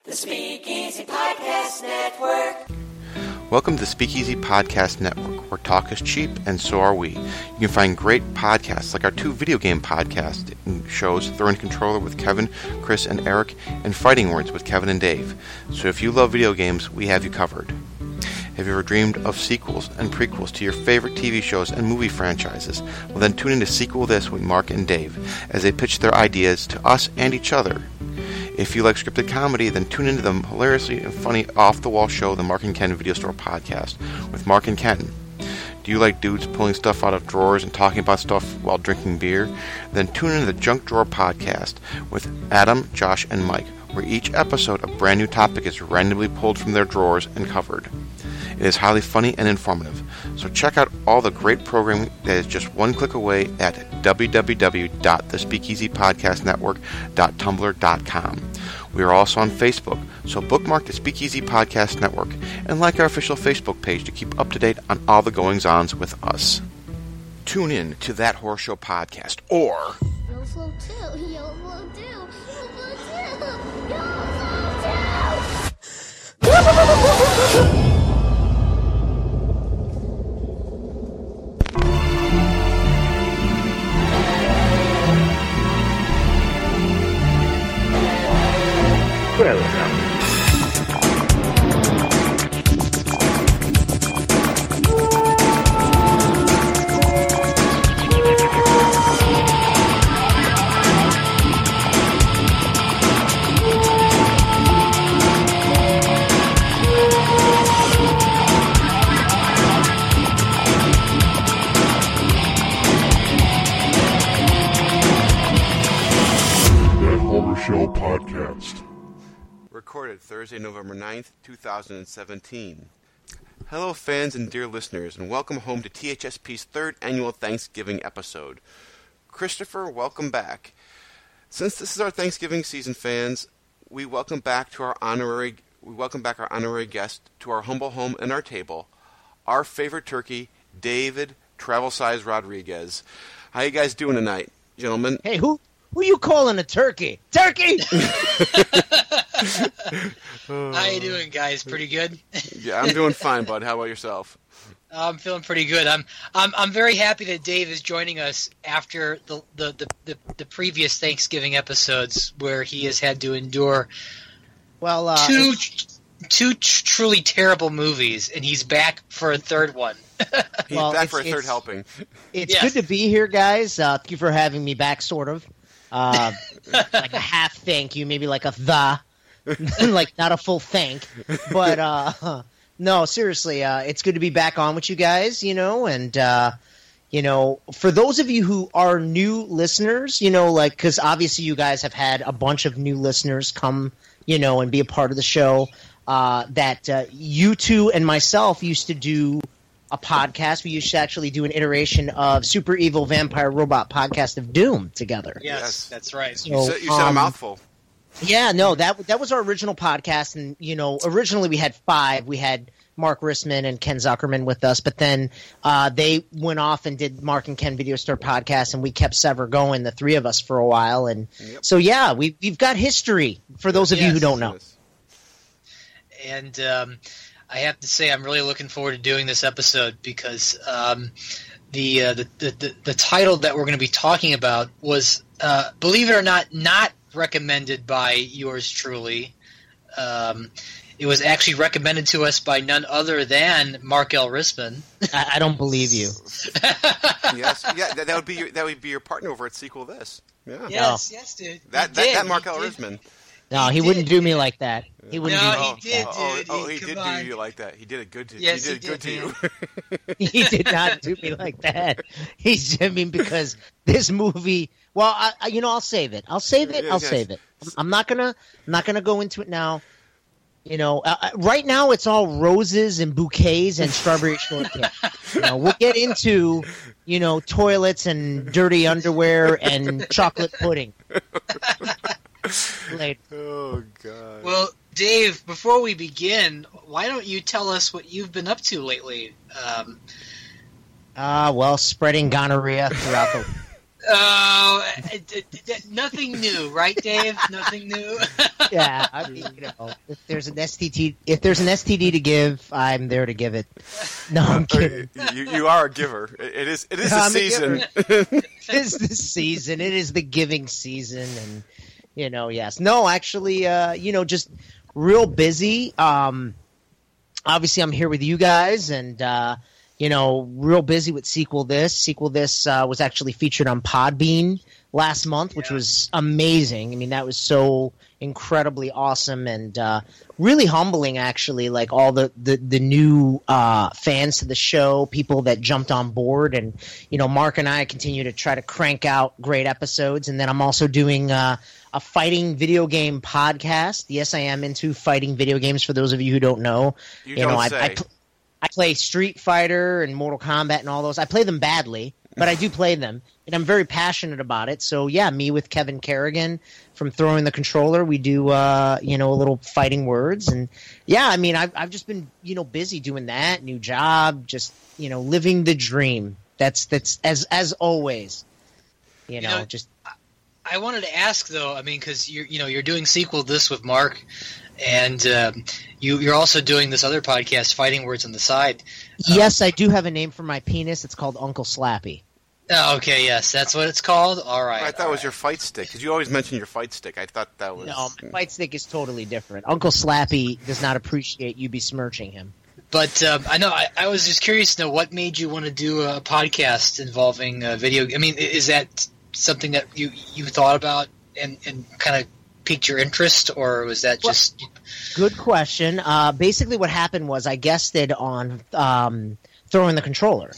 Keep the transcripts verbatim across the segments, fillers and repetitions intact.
The Speakeasy Podcast Network. Welcome to the Speakeasy Podcast Network, where talk is cheap and so are we. You can find great podcasts like our two video game podcast shows, Throwing Controller with Kevin, Chris, and Eric, and Fighting Words with Kevin and Dave. So if you love video games, we have you covered. Have you ever dreamed of sequels and prequels to your favorite T V shows and movie franchises? Well, then tune in to Sequel This with Mark and Dave as they pitch their ideas to us and each other. If you like scripted comedy, then tune into the hilariously and funny off-the-wall show, the Mark and Ken Video Store Podcast, with Mark and Ken. Do you like dudes pulling stuff out of drawers and talking about stuff while drinking beer? Then tune into the Junk Drawer Podcast with Adam, Josh, and Mike, where each episode a brand new topic is randomly pulled from their drawers and covered. It is highly funny and informative, so check out all the great programming that is just one click away at w w w dot the speakeasy podcast network dot tumblr dot com. We are also on Facebook, so bookmark the Speakeasy Podcast Network and like our official Facebook page to keep up to date on all the goings-ons with us. Tune in to That Horse Show Podcast, or... Yo flow two, yo flow two, yo flow two, yo flow two! Welcome. The Homer Show Podcast. Recorded Thursday, November ninth, two thousand seventeen. Hello, fans and dear listeners, and welcome home to T H S P's third annual Thanksgiving episode. Christopher, welcome back. Since this is our Thanksgiving season, fans, we welcome back to our honorary we welcome back our honorary guest to our humble home and our table, our favorite turkey, David Travel Size Rodriguez. How you guys doing tonight, gentlemen? Hey, who who you calling a turkey? Turkey! How you doing, guys? Pretty good? Yeah, I'm doing fine, bud. How about yourself? I'm feeling pretty good. I'm I'm I'm very happy that Dave is joining us after the the, the, the, the previous Thanksgiving episodes where he has had to endure Well, uh, two two tr- truly terrible movies, and he's back for a third one. He's Well, back it's- for a third it's- helping. it's Yes. good to be here, guys. Uh, thank you for having me back, sort of. Uh, like a half thank you, maybe like a the, like not a full thank. But uh, no, seriously, uh, it's good to be back on with you guys, you know, and uh, you know, for those of you who are new listeners, you know, like because obviously you guys have had a bunch of new listeners come, you know, and be a part of the show. Uh, that uh, you two and myself used to do a podcast. We used to actually do an iteration of Super Evil Vampire Robot Podcast of Doom together. Yes, Yes. that's right. So, You said, you said a um, mouthful. Yeah, no, that that was our original podcast, and you know, originally we had five. We had Mark Rissman and Ken Zuckerman with us, but then uh, they went off and did Mark and Ken Video Store podcast, and we kept Sever going, the three of us, for a while. And Yep. so, yeah, we we've got history for those of you Yes. who don't know. Yes. And um, I have to say, I'm really looking forward to doing this episode because um, the, uh, the, the the the title that we're going to be talking about was, uh, believe it or not, not recommended by yours truly. Um, it was actually recommended to us by none other than Mark L. Rissman. I, I don't believe you. Yes, yeah, that, that would be your, that would be your partner over at Sequel This. Yeah, Yes, yes, dude. that He that, did, that Mark he L. did. Risman. No, he, He wouldn't did. do me like that. He wouldn't No, do he Oh, did, oh, dude. oh, He- he did come on. do you like that. He did it good to Yes, he he did good did, to you. He did not do me like that. He's, I mean, because this movie. Well, I, I, you know, I'll save it. I'll save it. Yeah, I'll yes. save it. I'm not gonna. I'm not gonna go into it now. You know, uh, uh, right now it's all roses and bouquets and strawberry shortcake. You know, we'll get into, you know, toilets and dirty underwear and chocolate pudding later. Oh God. Well, Dave, before we begin, why don't you tell us what you've been up to lately? Um, Ah, well, spreading gonorrhea throughout the. Oh, it, it, it, nothing new, right, Dave? Nothing new. Yeah, I mean, you know, if there's an S T D, if there's an S T D to give, I'm there to give it. No, I'm kidding. You, you are a giver. It is. It is I'm a a season. It is the season. It is the giving season, and you know, yes, no, actually, uh, you know, just real busy. Um, obviously, I'm here with you guys, and uh, you know, real busy with Sequel This. Sequel This uh, was actually featured on Podbean last month, which Yeah. was amazing. I mean, that was so incredibly awesome and uh, really humbling, actually. Like all the the, the new uh, fans to the show, people that jumped on board, and you know, Mark and I continue to try to crank out great episodes. And then I'm also doing uh, a fighting video game podcast. Yes, I am into fighting video games. For those of you who don't know, You know, don't I, say. I, pl- I play Street Fighter and Mortal Kombat and all those. I play them badly, but I do play them, and I'm very passionate about it. So yeah, me with Kevin Kerrigan from Throwing the Controller, we do uh, you know, a little fighting words, and yeah, I mean, I've I've just been, you know, busy doing that, new job, just, you know, living the dream. That's that's as as always, you You know, know, just I wanted to ask though. I mean, because you're you know you're doing Sequel This with Mark, and um, you you're also doing this other podcast, Fighting Words on the side. yes, I do have a name for my penis. It's called Uncle Slappy. Oh, okay, yes, that's what it's called. All right. I thought it was your fight stick because you always mention your fight stick. I thought that was. No, my fight stick is totally different. Uncle Slappy does not appreciate you besmirching him. But um, I know I, I was just curious to know what made you want to do a podcast involving uh, video. I mean, i- is that something that you, you thought about and, and kind of piqued your interest, or was that Well- just Good question. Uh, basically, what happened was I guested on um, Throwing the Controller.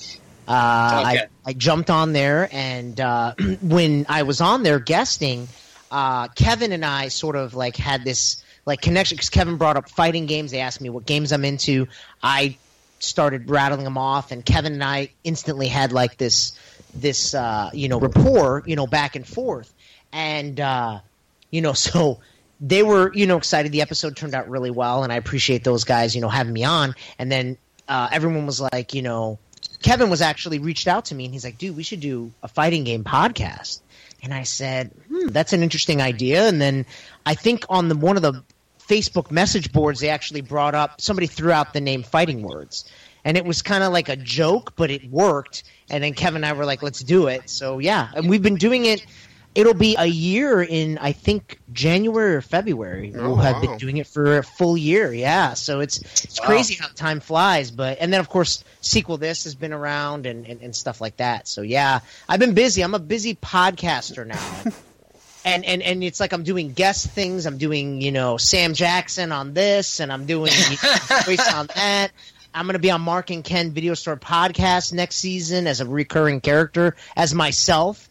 Uh, Okay. I, I jumped on there, and uh, when I was on there guesting, uh, Kevin and I sort of like had this like connection because Kevin brought up fighting games. They asked me what games I'm into. I started rattling them off, and Kevin and I instantly had like this this uh, you know rapport, you know, back and forth, and uh, you know so. They were, you know, excited. The episode turned out really well, and I appreciate those guys, you know, having me on. And then uh, everyone was like, you know, Kevin was actually reached out to me, and he's like, dude, we should do a fighting game podcast. And I said, hmm, that's an interesting idea. And then I think on the one of the Facebook message boards, they actually brought up, somebody threw out the name Fighting Words. And it was kind of like a joke, but it worked. And then Kevin and I were like, let's do it. So, yeah, and we've been doing it. It'll be a year in, I think, January or February. Oh, we'll have wow. been doing it for a full year, yeah. So it's it's Wow. crazy how time flies. But and then, of course, Sequel This has been around and, and, and stuff like that. So, yeah, I've been busy. I'm a busy podcaster now. And, and and it's like I'm doing guest things. I'm doing, you know, Sam Jackson on this, and I'm doing you know, voice on that. I'm going to be on Mark and Ken Video Store podcast next season as a recurring character as myself.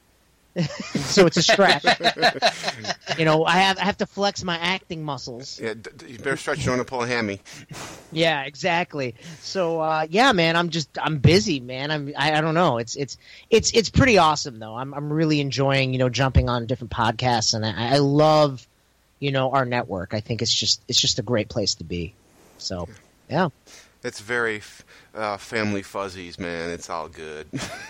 So it's a stretch. You know, I have I have to flex my acting muscles. Yeah, d- d- you better stretch. You don't want to pull a hammy. Yeah, exactly. So uh, yeah, man, I'm just I'm busy, man. I'm I, I don't know. It's it's it's it's pretty awesome though. I'm I'm really enjoying, you know, jumping on different podcasts, and I, I love, you know, our network. I think it's just it's just a great place to be. So yeah. It's very f- uh, family fuzzies, man. It's all good.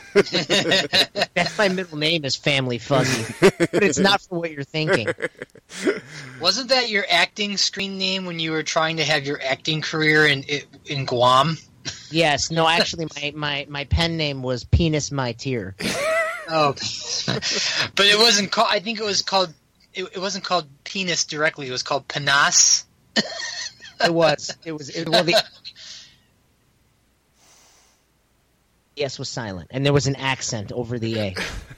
That's my middle name is Family Fuzzy, but it's not for what you're thinking. wasn't that your acting screen name when you were trying to have your acting career in in Guam? Yes, no, actually, my, my, my pen name was Penis My Tear. Oh, but it wasn't called. I think it was called. It, it wasn't called penis directly. It was called Panas. It was. It was. It, well, the yes was silent, and there was an accent over the A.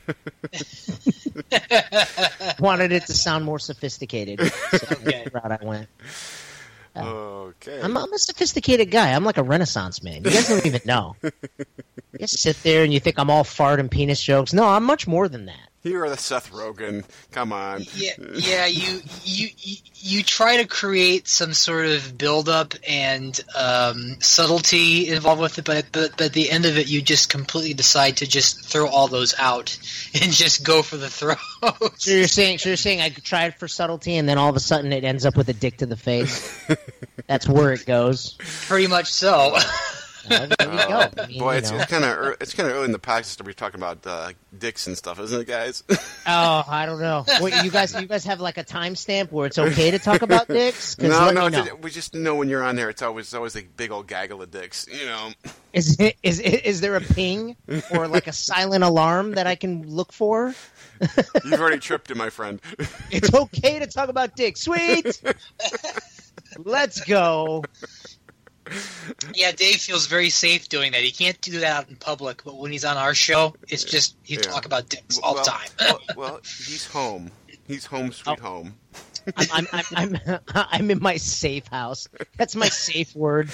Wanted it to sound more sophisticated. So Okay. that's the route I went. Okay. I'm, I'm a sophisticated guy. I'm like a Renaissance man. You guys don't even know. You guys sit there and you think I'm all fart and penis jokes. No, I'm much more than that. You are the Seth Rogen. Come on. Yeah, yeah. You, you you you try to create some sort of build-up and um, subtlety involved with it, but, but but at the end of it, you just completely decide to just throw all those out and just go for the throws. So you're saying, so you're saying I tried for subtlety, and then all of a sudden it ends up with a dick to the face. That's where it goes. Pretty much so. Well, there you go. I mean, Boy, you it's, know. it's kind of it's kind of early in the podcast to be talking about uh, dicks and stuff, isn't it, guys? Oh, I don't know. Wait, you guys, you guys have like a timestamp where it's okay to talk about dicks? 'Cause No, let no, me know. it's- we just know when you're on there, it's always it's always a big old gaggle of dicks, you know. Is it is it, is there a ping or like a silent alarm that I can look for? You've already tripped him, my friend. It's okay to talk about dicks. Sweet. Let's go. Yeah, Dave feels very safe doing that. He can't do that out in public, but when he's on our show, it's just he Yeah. talk about dicks all well, the time. well, well, he's home. He's home, sweet Oh. home. I'm I'm, I'm I'm I'm in my safe house. That's my safe word.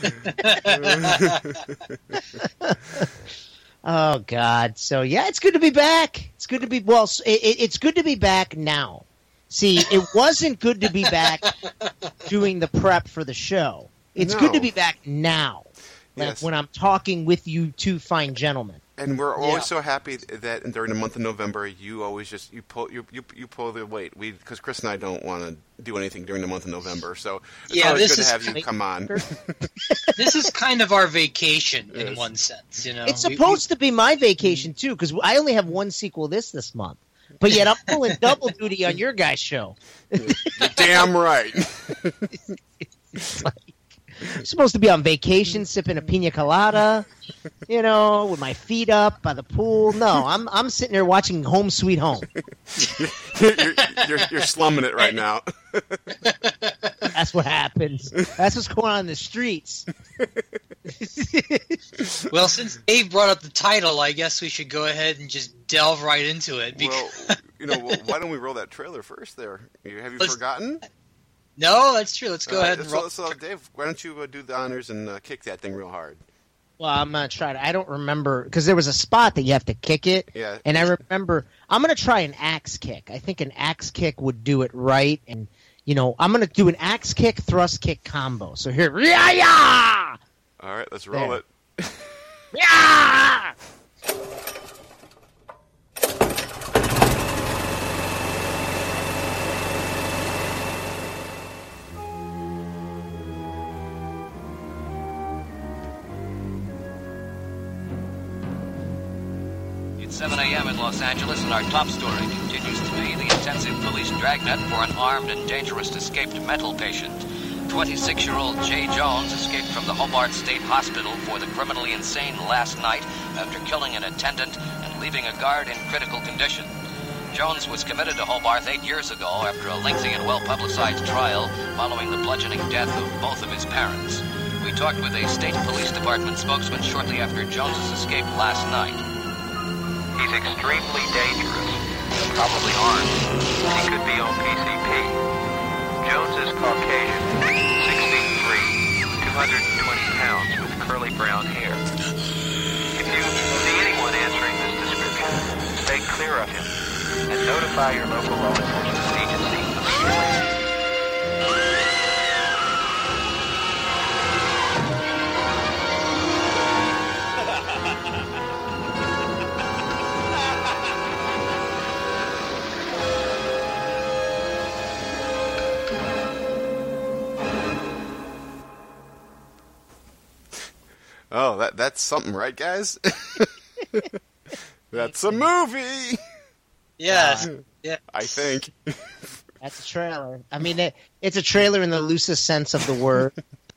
Oh God! So yeah, it's good to be back. It's good to be well. It, it, it's good to be back now. See, it wasn't good to be back doing the prep for the show. It's No. good to be back now, like Yes. when I'm talking with you two fine gentlemen. And we're always Yeah. so happy that during the month of November, you always just you pull you you, you pull the weight. We because Chris and I don't want to do anything during the month of November, so it's Yeah, always this good is to have you great. come on. This is kind of our vacation in Yes. one sense, you know. It's We- supposed to be my vacation too, because I only have one sequel this this month. But yet I'm pulling double duty on your guys' show. You're damn right. It's like, I'm supposed to be on vacation, sipping a pina colada, you know, with my feet up by the pool. No, I'm I'm sitting there watching Home Sweet Home. you're, you're, you're slumming it right now. That's what happens. That's what's going on in the streets. Well, since Dave brought up the title, I guess we should go ahead and just delve right into it. Because, Well, you know, well, why don't we roll that trailer first? There, have you Let's- forgotten? no, that's true. Let's go All right, ahead and so, roll. so, Dave, why don't you uh, do the honors and uh, kick that thing real hard? Well, I'm gonna try to. I don't remember because there was a spot that you have to kick it, Yeah. and I remember I'm gonna try an axe kick. I think an axe kick would do it right, and you know I'm gonna do an axe kick thrust kick combo. So here, yeah, yeah, All right, let's roll There. it. yeah. It's seven a.m. in Los Angeles, and our top story continues to be the intensive police dragnet for an armed and dangerous escaped mental patient. twenty-six-year-old Jay Jones escaped from the Hobart State Hospital for the criminally insane last night after killing an attendant and leaving a guard in critical condition. Jones was committed to Hobart eight years ago after a lengthy and well-publicized trial following the bludgeoning death of both of his parents. We talked with a state police department spokesman shortly after Jones's escape last night. He's extremely dangerous, probably armed. He could be on P C P. Jones is Caucasian, six feet three, two hundred twenty pounds, with curly brown hair. If you see anyone answering this description, stay clear of him and notify your local law enforcement agency immediately. Oh, that that's something, right, guys? That's a movie, Yes. Yeah. I think. That's a trailer. I mean, it, it's a trailer in the loosest sense of the word.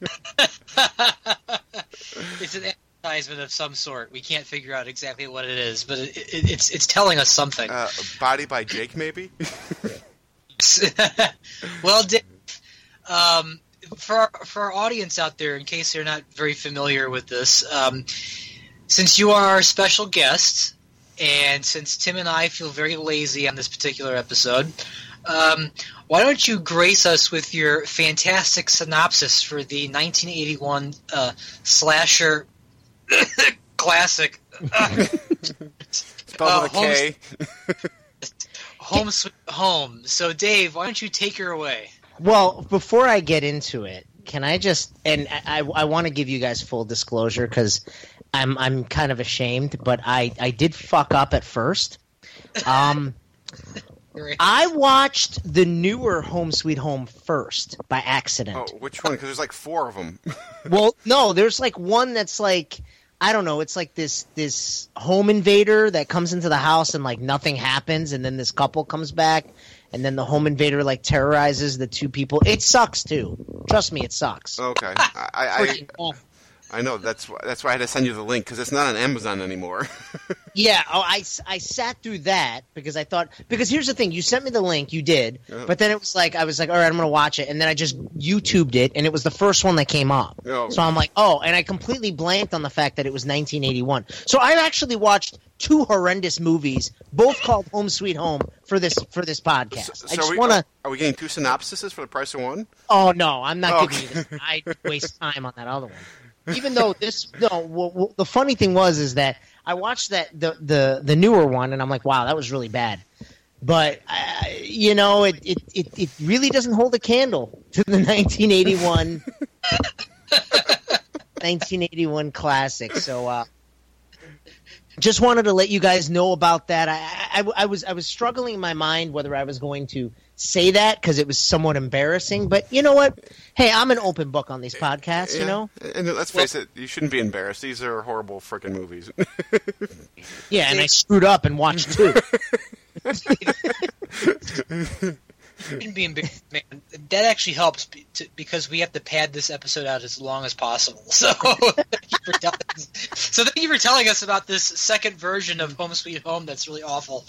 It's an advertisement of some sort. We can't figure out exactly what it is, but it, it, it's it's telling us something. Uh, Body by Jake, maybe? Well, Dave, um, for our, for our audience out there, in case they're not very familiar with this, um, since you are our special guest, and since Tim and I feel very lazy on this particular episode, um, why don't you grace us with your fantastic synopsis for the nineteen eighty-one uh, slasher classic Spelled Uh, with a K. Home Sweet Home. So, Dave, why don't you take her away? Well, before I get into it, can I just and I I, I want to give you guys full disclosure because I'm I'm kind of ashamed, but I I did fuck up at first. Um, Great. I watched the newer Home Sweet Home first by accident. Oh, which one? Because there's like four of them. Well, no, there's like one that's like, I don't know, it's like this this home invader that comes into the house and like nothing happens, and then this couple comes back, and then the home invader like terrorizes the two people. It sucks too. Trust me, it sucks. Okay, I I, Freaking awful. I know that's why that's why I had to send you the link because it's not on Amazon anymore. Yeah, oh, I, I sat through that because I thought – because here's the thing. You sent me the link. You did. Yeah. But then it was like – I was like, all right, I'm going to watch it. And then I just YouTubed it, and it was the first one that came up. Oh. So I'm like, oh, and I completely blanked on the fact that it was nineteen eighty-one. So I actually watched two horrendous movies, both called Home Sweet Home, for this for this podcast. So, I so just are we, want to – Are we getting two synopsises for the price of one? – oh, no, I'm not Okay. giving you this. I'd waste time on that other one. Even though this – no, well, well, the funny thing was is that – I watched that the, the the newer one, and I'm like, wow, that was really bad. But uh, you know, it, it, it, it really doesn't hold a candle to the nineteen eighty-one nineteen eighty-one classic. So, uh, just wanted to let you guys know about that. I, I, I was I was struggling in my mind whether I was going to say that because it was somewhat embarrassing. But you know what? Hey, I'm an open book on these podcasts. Yeah. You know. And let's face it, you shouldn't be embarrassed. These are horrible freaking movies. Yeah, and I screwed up and watched two. Shouldn't be embarrassed, man. That actually helps be- to, because we have to pad this episode out as long as possible. So, thank you for telling us, so thank you for telling us about this second version of Home Sweet Home. That's really awful.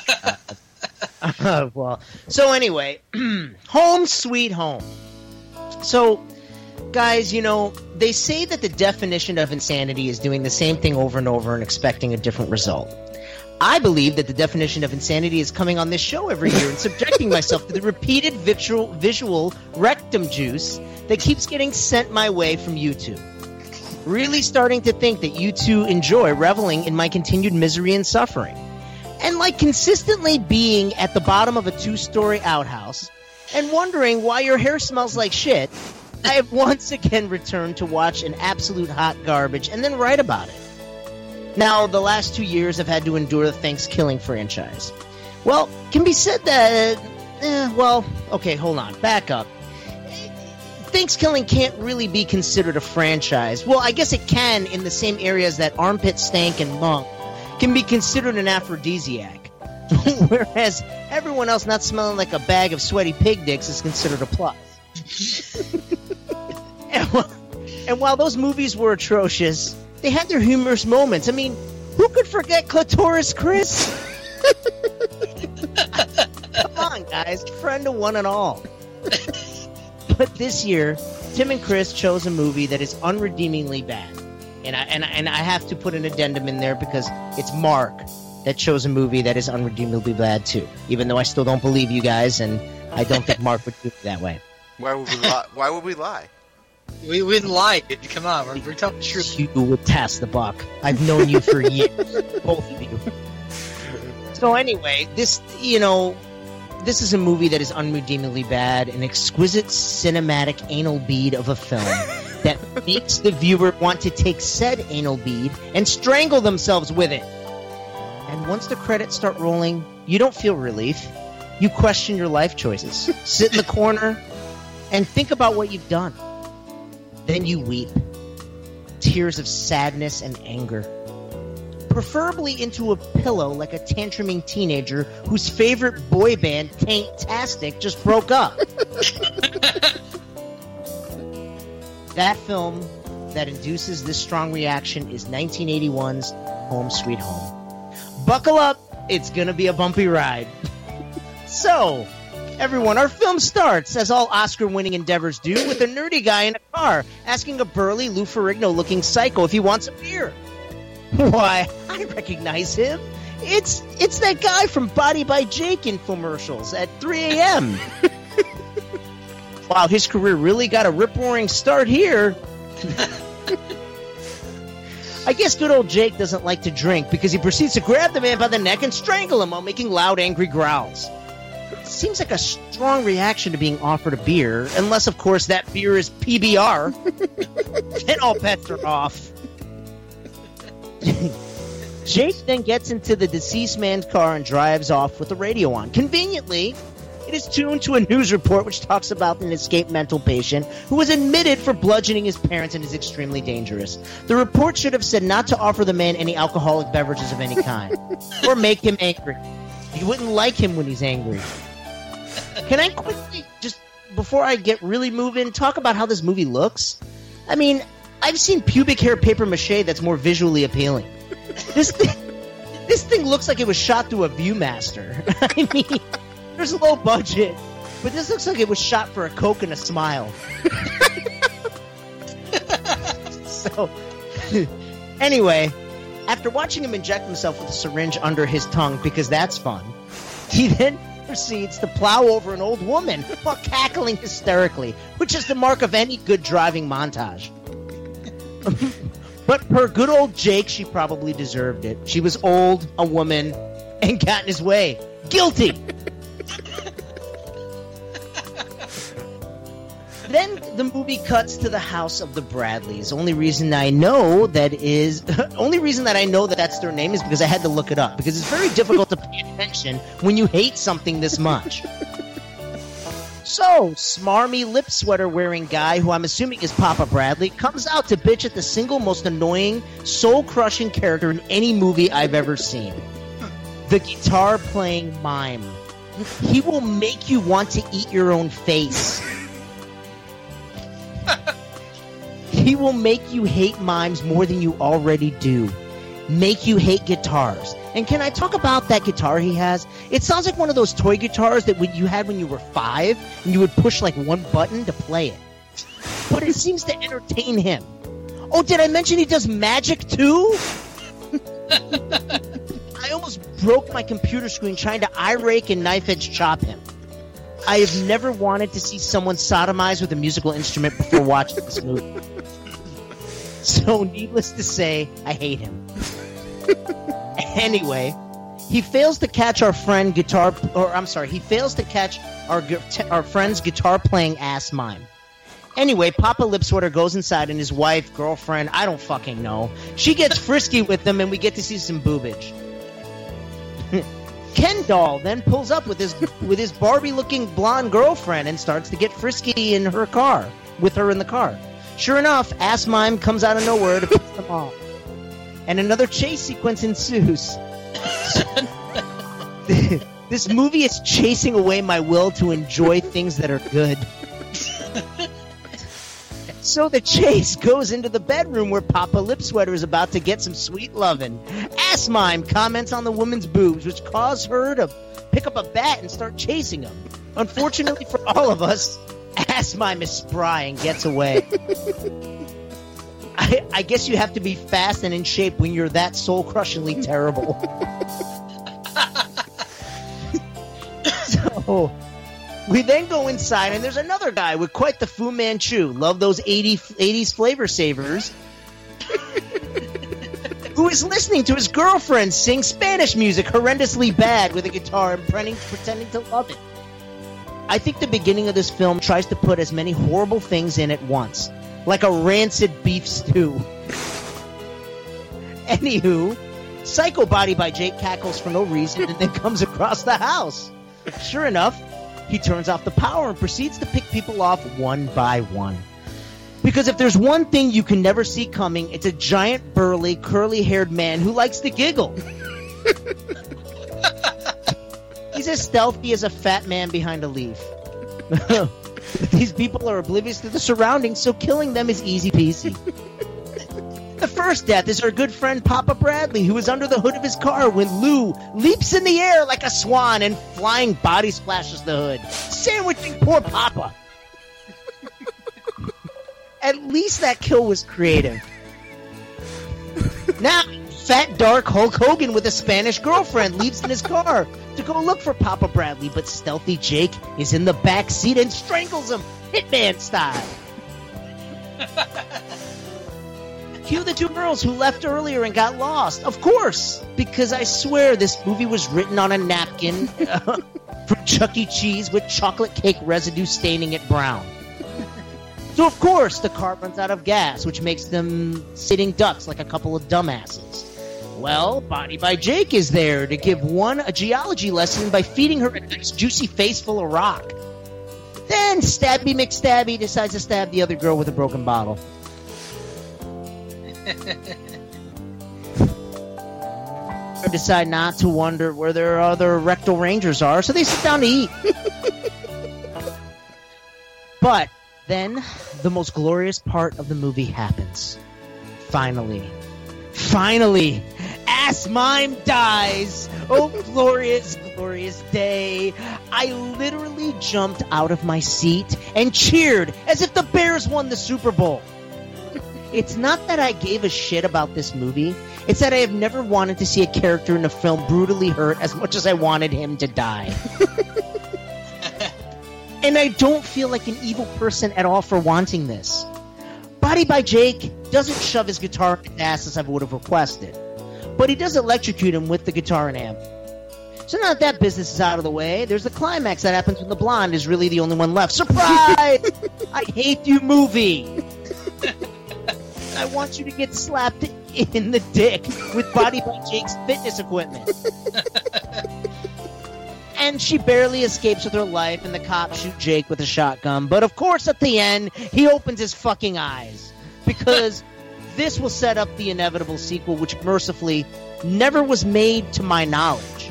Uh, well, so anyway, Home Sweet Home. So, guys, you know, they say that the definition of insanity is doing the same thing over and over and expecting a different result. I believe that the definition of insanity is coming on this show every year and subjecting myself to the repeated visual, visual rectum juice that keeps getting sent my way from YouTube. Really starting to think that you two enjoy reveling in my continued misery and suffering. And like consistently being at the bottom of a two-story outhouse and wondering why your hair smells like shit, I have once again returned to watch an absolute hot garbage and then write about it. Now, the last two years I've had to endure the Thanksgiving franchise. Well, can be said that, eh, well, okay, hold on, back up. Thanksgiving can't really be considered a franchise. Well, I guess it can in the same areas that Armpit Stank and Monk can be considered an aphrodisiac. Whereas everyone else not smelling like a bag of sweaty pig dicks is considered a plus. and, while, and while those movies were atrocious, they had their humorous moments. I mean, who could forget Clitoris Chris? Come on, guys. Friend of one and all. But this year, Tim and Chris chose a movie that is unredeemingly bad. And I, and, I, and I have to put an addendum in there because it's Mark that chose a movie that is unredeemably bad, too. Even though I still don't believe you guys, and I don't think Mark would do it that way. Why would we lie? Why would we lie? We wouldn't lie, dude. Come on, we're, we're telling the truth. You would pass the buck. I've known you for years, both of you. So anyway, this, you know, this is a movie that is unredeemably bad, an exquisite cinematic anal bead of a film that makes the viewer want to take said anal bead and strangle themselves with it. And once the credits start rolling, you don't feel relief. You question your life choices. Sit in the corner and think about what you've done. Then you weep. Tears of sadness and anger. Preferably into a pillow like a tantruming teenager whose favorite boy band, Taint-tastic, just broke up. That film that induces this strong reaction is nineteen eighty-one's Home Sweet Home. Buckle up, it's gonna be a bumpy ride. So, everyone, our film starts, as all Oscar-winning endeavors do, with a nerdy guy in a car asking a burly Lou Ferrigno-looking psycho if he wants a beer. Why, I recognize him. It's it's that guy from Body by Jake infomercials at three a.m. Wow, his career really got a rip-roaring start here. I guess good old Jake doesn't like to drink because he proceeds to grab the man by the neck and strangle him while making loud, angry growls. Seems like a strong reaction to being offered a beer, unless, of course, that beer is P B R. Then all bets are off. Jake then gets into the deceased man's car and drives off with the radio on. Conveniently, it is tuned to a news report which talks about an escaped mental patient who was admitted for bludgeoning his parents and is extremely dangerous. The report should have said not to offer the man any alcoholic beverages of any kind or make him angry. You wouldn't like him when he's angry. Can I quickly, just before I get really moving, talk about how this movie looks? I mean, I've seen pubic hair paper mache that's more visually appealing. This thing, this thing looks like it was shot through a Viewmaster. I mean, there's low budget, but this looks like it was shot for a Coke and a smile. So, anyway, after watching him inject himself with a syringe under his tongue, because that's fun, he then proceeds to plow over an old woman while cackling hysterically, which is the mark of any good driving montage. But per good old Jake, she probably deserved it. She was old, a woman, and got in his way. Guilty! Then the movie cuts to the house of the Bradleys. Only reason I know that is... only reason that I know that that's their name is because I had to look it up. Because it's very difficult to pay attention when you hate something this much. So, smarmy lip sweater wearing guy, who I'm assuming is Papa Bradley, comes out to bitch at the single most annoying, soul-crushing character in any movie I've ever seen. The guitar-playing mime. He will make you want to eat your own face. He will make you hate mimes more than you already do. Make you hate guitars. And can I talk about that guitar he has? It sounds like one of those toy guitars that you had when you were five, and you would push like one button to play it. But it seems to entertain him. Oh, did I mention he does magic too? I almost broke my computer screen trying to eye rake and knife edge chop him. I have never wanted to see someone sodomized with a musical instrument before watching this movie. So, needless to say, I hate him. Anyway, he fails to catch our friend guitar, or I'm sorry, he fails to catch our our friend's guitar-playing ass mime. Anyway, Papa Lipsweater goes inside and his wife, girlfriend, I don't fucking know. She gets frisky with them and we get to see some boobage. Ken Doll then pulls up with his with his Barbie-looking blonde girlfriend and starts to get frisky in her car, with her in the car. Sure enough, ass mime comes out of nowhere to piss them off. And another chase sequence ensues. This movie is chasing away my will to enjoy things that are good. So the chase goes into the bedroom where Papa Lipsweater is about to get some sweet lovin'. Ass mime comments on the woman's boobs, which cause her to pick up a bat and start chasing him. Unfortunately for all of us, ass mime is spry and gets away. I, I guess you have to be fast and in shape when you're that soul-crushingly terrible. So, we then go inside, and there's another guy with quite the Fu Manchu. Love those eighties flavor savers. Who is listening to his girlfriend sing Spanish music horrendously bad with a guitar and pretending, pretending to love it. I think the beginning of this film tries to put as many horrible things in at once. Like a rancid beef stew. Anywho, Psycho Body by Jake cackles for no reason and then comes across the house. Sure enough, he turns off the power and proceeds to pick people off one by one. Because if there's one thing you can never see coming, it's a giant, burly, curly-haired man who likes to giggle. He's as stealthy as a fat man behind a leaf. These people are oblivious to the surroundings, so killing them is easy peasy. The first death is our good friend Papa Bradley, who is under the hood of his car when Lou leaps in the air like a swan and flying body splashes the hood, sandwiching poor Papa. At least that kill was creative. Now, fat, dark Hulk Hogan with a Spanish girlfriend leaves in his car to go look for Papa Bradley, but stealthy Jake is in the back seat and strangles him, Hitman style. Cue the two girls who left earlier and got lost. Of course, because I swear this movie was written on a napkin uh, from Chuck E. Cheese with chocolate cake residue staining it brown. So, of course, the car runs out of gas, which makes them sitting ducks like a couple of dumbasses. Well, Body by Jake is there to give one a geology lesson by feeding her a nice juicy face full of rock. Then Stabby McStabby decides to stab the other girl with a broken bottle. They decide not to wonder where their other rectal rangers are, so they sit down to eat. But then the most glorious part of the movie happens. Finally. Finally! Ass Mime dies! Oh, glorious, glorious day. I literally jumped out of my seat and cheered as if the Bears won the Super Bowl. It's not that I gave a shit about this movie. It's that I have never wanted to see a character in a film brutally hurt as much as I wanted him to die. And I don't feel like an evil person at all for wanting this. Body by Jake doesn't shove his guitar in his ass as I would have requested. But he does electrocute him with the guitar and amp. So now that that business is out of the way, there's the climax that happens when the blonde is really the only one left. Surprise! I hate you, movie! I want you to get slapped in the dick with Body by Jake's fitness equipment. And she barely escapes with her life, and the cops shoot Jake with a shotgun. But of course, at the end, he opens his fucking eyes. Because this will set up the inevitable sequel, which mercifully never was made to my knowledge.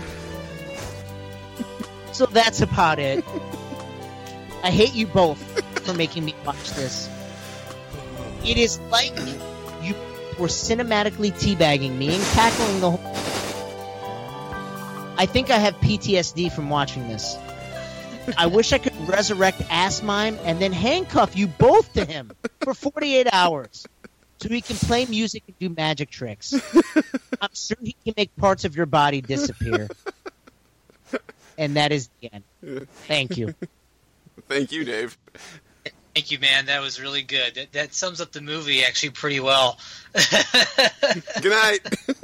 So that's about it. I hate you both for making me watch this. It is like you were cinematically teabagging me and cackling the whole... I think I have P T S D from watching this. I wish I could resurrect Ass Mime and then handcuff you both to him for forty-eight hours so he can play music and do magic tricks. I'm sure he can make parts of your body disappear. And that is the end. Thank you. Thank you, Dave. Thank you, man. That was really good. That, that sums up the movie actually pretty well. Good night.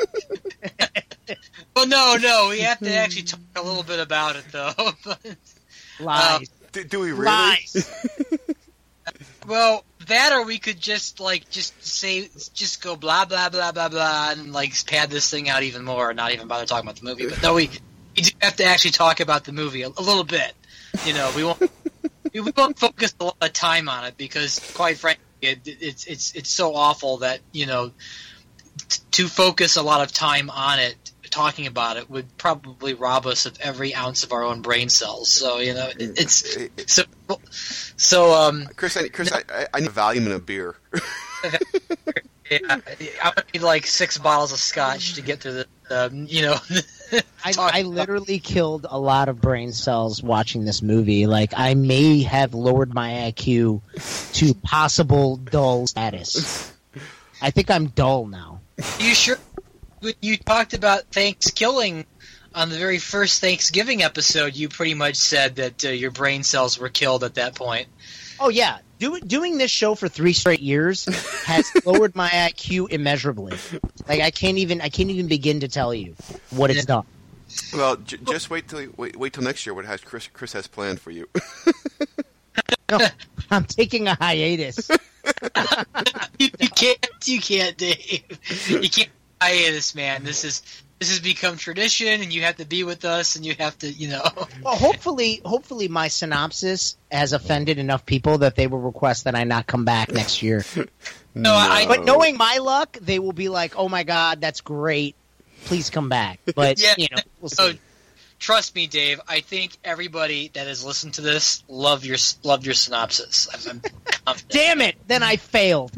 Well, no, no. We have to actually talk a little bit about it, though. Lies. Uh, do, do we really? Lies. Well, that or we could just, like, just say, just go blah, blah, blah, blah, blah, and, like, pad this thing out even more and not even bother talking about the movie. But no, we, we do have to actually talk about the movie a, a little bit. You know, we won't... We won't focus a lot of time on it because, quite frankly, it, it's it's it's so awful that, you know, t- to focus a lot of time on it, talking about it, would probably rob us of every ounce of our own brain cells. So, you know, it, it's so so. Um, Chris, I, Chris, I, I need a Valium and a beer. Yeah, I would need like six bottles of scotch to get through the, um, you know. I, I literally killed a lot of brain cells watching this movie. Like, I may have lowered my I Q to possible dull status. I think I'm dull now. You sure? When you talked about Thanksgiving on the very first Thanksgiving episode, you pretty much said that uh, your brain cells were killed at that point. Oh, yeah. Do, doing this show for three straight years has lowered my I Q immeasurably. Like, I can't even I can't even begin to tell you what it's done. Well, j- just wait till wait, wait till next year. What has Chris Chris has planned for you? No, I'm taking a hiatus. you, you can't, you can't, Dave. You can't hiatus, man. This is this has become tradition, and you have to be with us, and you have to, you know. Well, hopefully, hopefully, my synopsis has offended enough people that they will request that I not come back next year. No, I. But knowing my luck, they will be like, "Oh my God, that's great! Please come back." But Yeah. you know, we'll Oh, see. trust me, Dave. I think everybody that has listened to this loved your loved your synopsis. I'm, I'm confident. Damn it! Then I failed.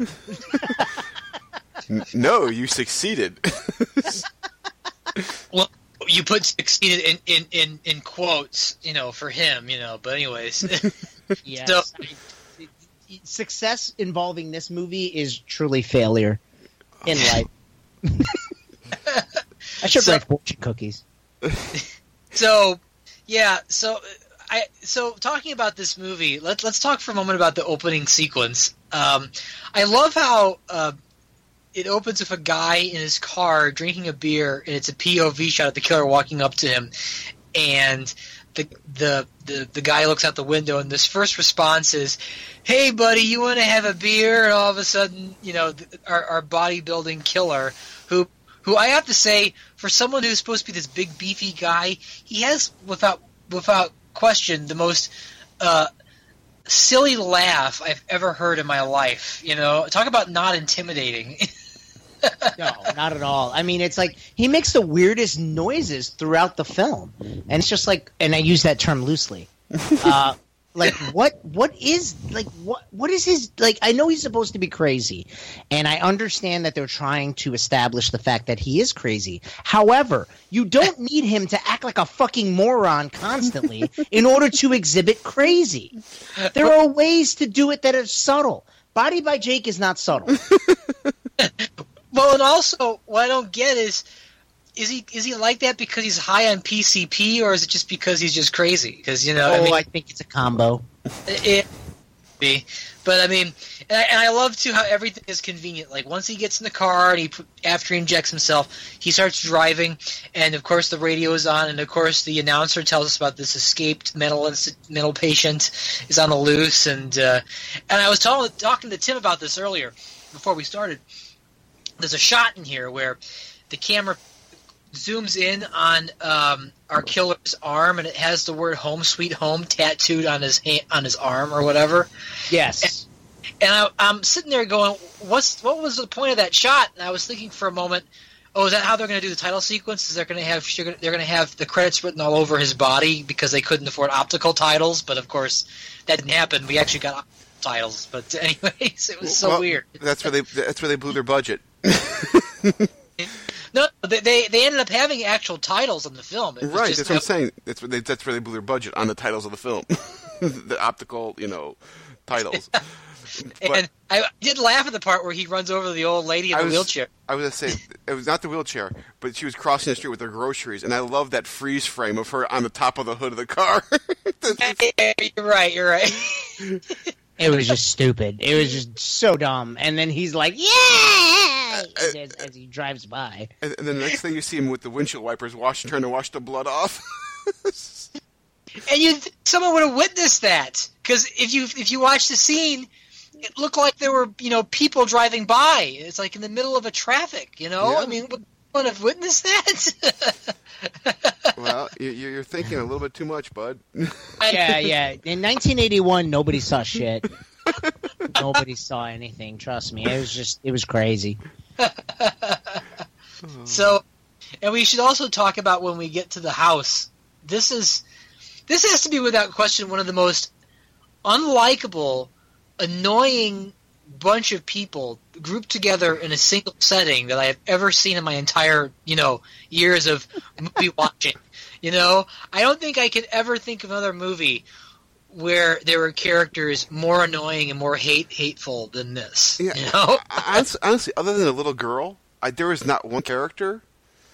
N- no, you succeeded. Well, you put succeeded in, in, in, in quotes, you know, for him, you know. But anyways, Yes. So- I- success involving this movie is truly failure in life. I should So- write fortune cookies. so yeah, so I so talking about this movie, let's let's talk for a moment about the opening sequence. Um, I love how uh, it opens with a guy in his car drinking a beer, and it's a P O V shot of the killer walking up to him, and the the the, the guy looks out the window, and this first response is, "Hey, buddy, you want to have a beer?" And all of a sudden, you know, our, our bodybuilding killer who who I have to say, for someone who's supposed to be this big beefy guy, he has without without question the most uh, silly laugh I've ever heard in my life. You know, talk about not intimidating. No, not at all. I mean, it's like he makes the weirdest noises throughout the film, and it's just like, and I use that term loosely. Uh, like, what? What is like what? What is his like? I know he's supposed to be crazy, and I understand that they're trying to establish the fact that he is crazy. However, you don't need him to act like a fucking moron constantly in order to exhibit crazy. There are ways to do it that are subtle. Body by Jake is not subtle. Well, and also, what I don't get is, is he is he like that because he's high on P C P, or is it just because he's just crazy? Because, you know, Oh, I mean, I think it's a combo. it, it, but I mean, and I, and I love too how everything is convenient. Like once he gets in the car and he after he injects himself, he starts driving, and of course the radio is on, and of course the announcer tells us about this escaped mental inst- mental patient is on the loose, and uh, and I was tell- talking to Tim about this earlier before we started. There's a shot in here where the camera zooms in on um, our killer's arm, and it has the word "Home Sweet Home" tattooed on his hand, on his arm or whatever. Yes. And, and I, I'm sitting there going, "What's what was the point of that shot?" And I was thinking for a moment, "Oh, is that how they're going to do the title sequence? Is they're going to have they're going to have the credits written all over his body because they couldn't afford optical titles?" But of course, that didn't happen. We actually got optical titles. But anyways, it was so well, weird. That's where they that's where they blew their budget. No, they, they they ended up having actual titles on the film. It was Right, just, that's what I'm saying. That's where they that's where they blew their budget on the titles of the film, the optical, you know, titles. And I did laugh at the part where he runs over the old lady in I the was, wheelchair. I was gonna say it was not the wheelchair, but she was crossing the street with her groceries, and I love that freeze frame of her on the top of the hood of the car. Yeah, you're right. You're right. It was just stupid. It was just so dumb. And then he's like, "Yeah!" as, as he drives by. And, and then the next thing you see him with the windshield wipers, wash, trying to wash the blood off. And you, someone would have witnessed that because if you if you watch the scene, it looked like there were you know people driving by. It's like in the middle of a traffic. You know, Yeah. I mean, would one have witnessed that? Well, you, you're thinking a little bit too much, bud. Yeah, yeah. In nineteen eighty-one, nobody saw shit. Nobody saw anything. Trust me. It was just, it was crazy. So, and we should also talk about when we get to the house. This is, this has to be without question one of the most unlikable, annoying bunch of people grouped together in a single setting that I have ever seen in my entire, you know, years of movie watching. You know, I don't think I could ever think of another movie where there were characters more annoying and more hate hateful than this. Yeah, You know, honestly, honestly, other than the little girl, I, there was not one character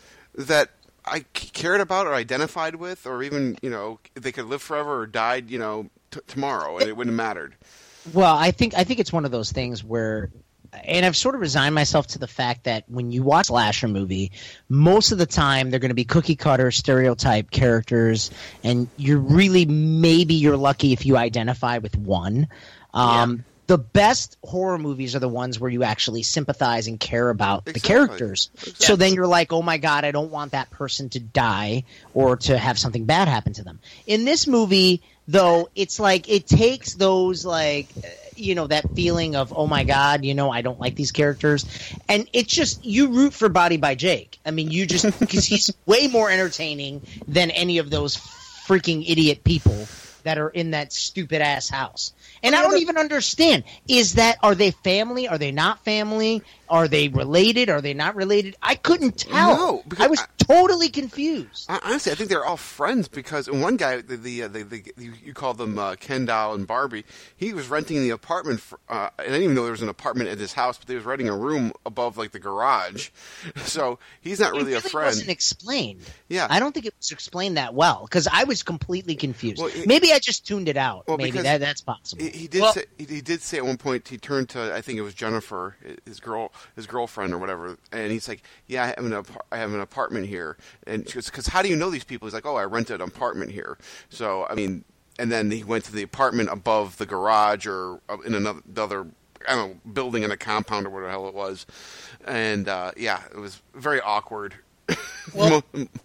that I c- cared about or identified with, or even, you know, if they could live forever or died, you know, t- tomorrow, and it wouldn't have mattered. Well, I think I think it's one of those things where, and I've sort of resigned myself to the fact that when you watch a slasher movie, most of the time they're going to be cookie cutter stereotype characters, and you're really maybe you're lucky if you identify with one. Um, Yeah. The best horror movies are the ones where you actually sympathize and care about the Exactly. characters. Exactly. So then you're like, oh my God, I don't want that person to die or to have something bad happen to them. In this movie, though, it's like it takes those like uh, you know, that feeling of, oh my God, you know, I don't like these characters, and it's just you root for Body by Jake. I mean, you just because he's way more entertaining than any of those freaking idiot people that are in that stupid ass house. And I don't even understand. Is that, are they family? Are they not family? Are they related? Are they not related? I couldn't tell. No, because I was I- totally confused. I- Honestly, I think they're all friends because and one guy, the, the, uh, the, the you call them uh, Ken Doll and Barbie, he was renting the apartment, for, uh, and I didn't even know there was an apartment at his house, but they was renting a room above like the garage, so he's not really, it a really friend. wasn't explained. Yeah. I don't think it was explained that well because I was completely confused. Well, it- Maybe I just tuned it out. Well, Maybe because that that's possible. He, he did Well- say he, he did say at one point he turned to I think it was Jennifer, his girl, his girlfriend or whatever, and he's like, "Yeah, I have an apar- I have an apartment here," and she goes, "Because how do you know these people?" He's like, "Oh, I rented an apartment here." So I mean, and then he went to the apartment above the garage or uh, in another, another I don't know, building in a compound or whatever the hell it was. And, uh, yeah, it was very awkward. Well,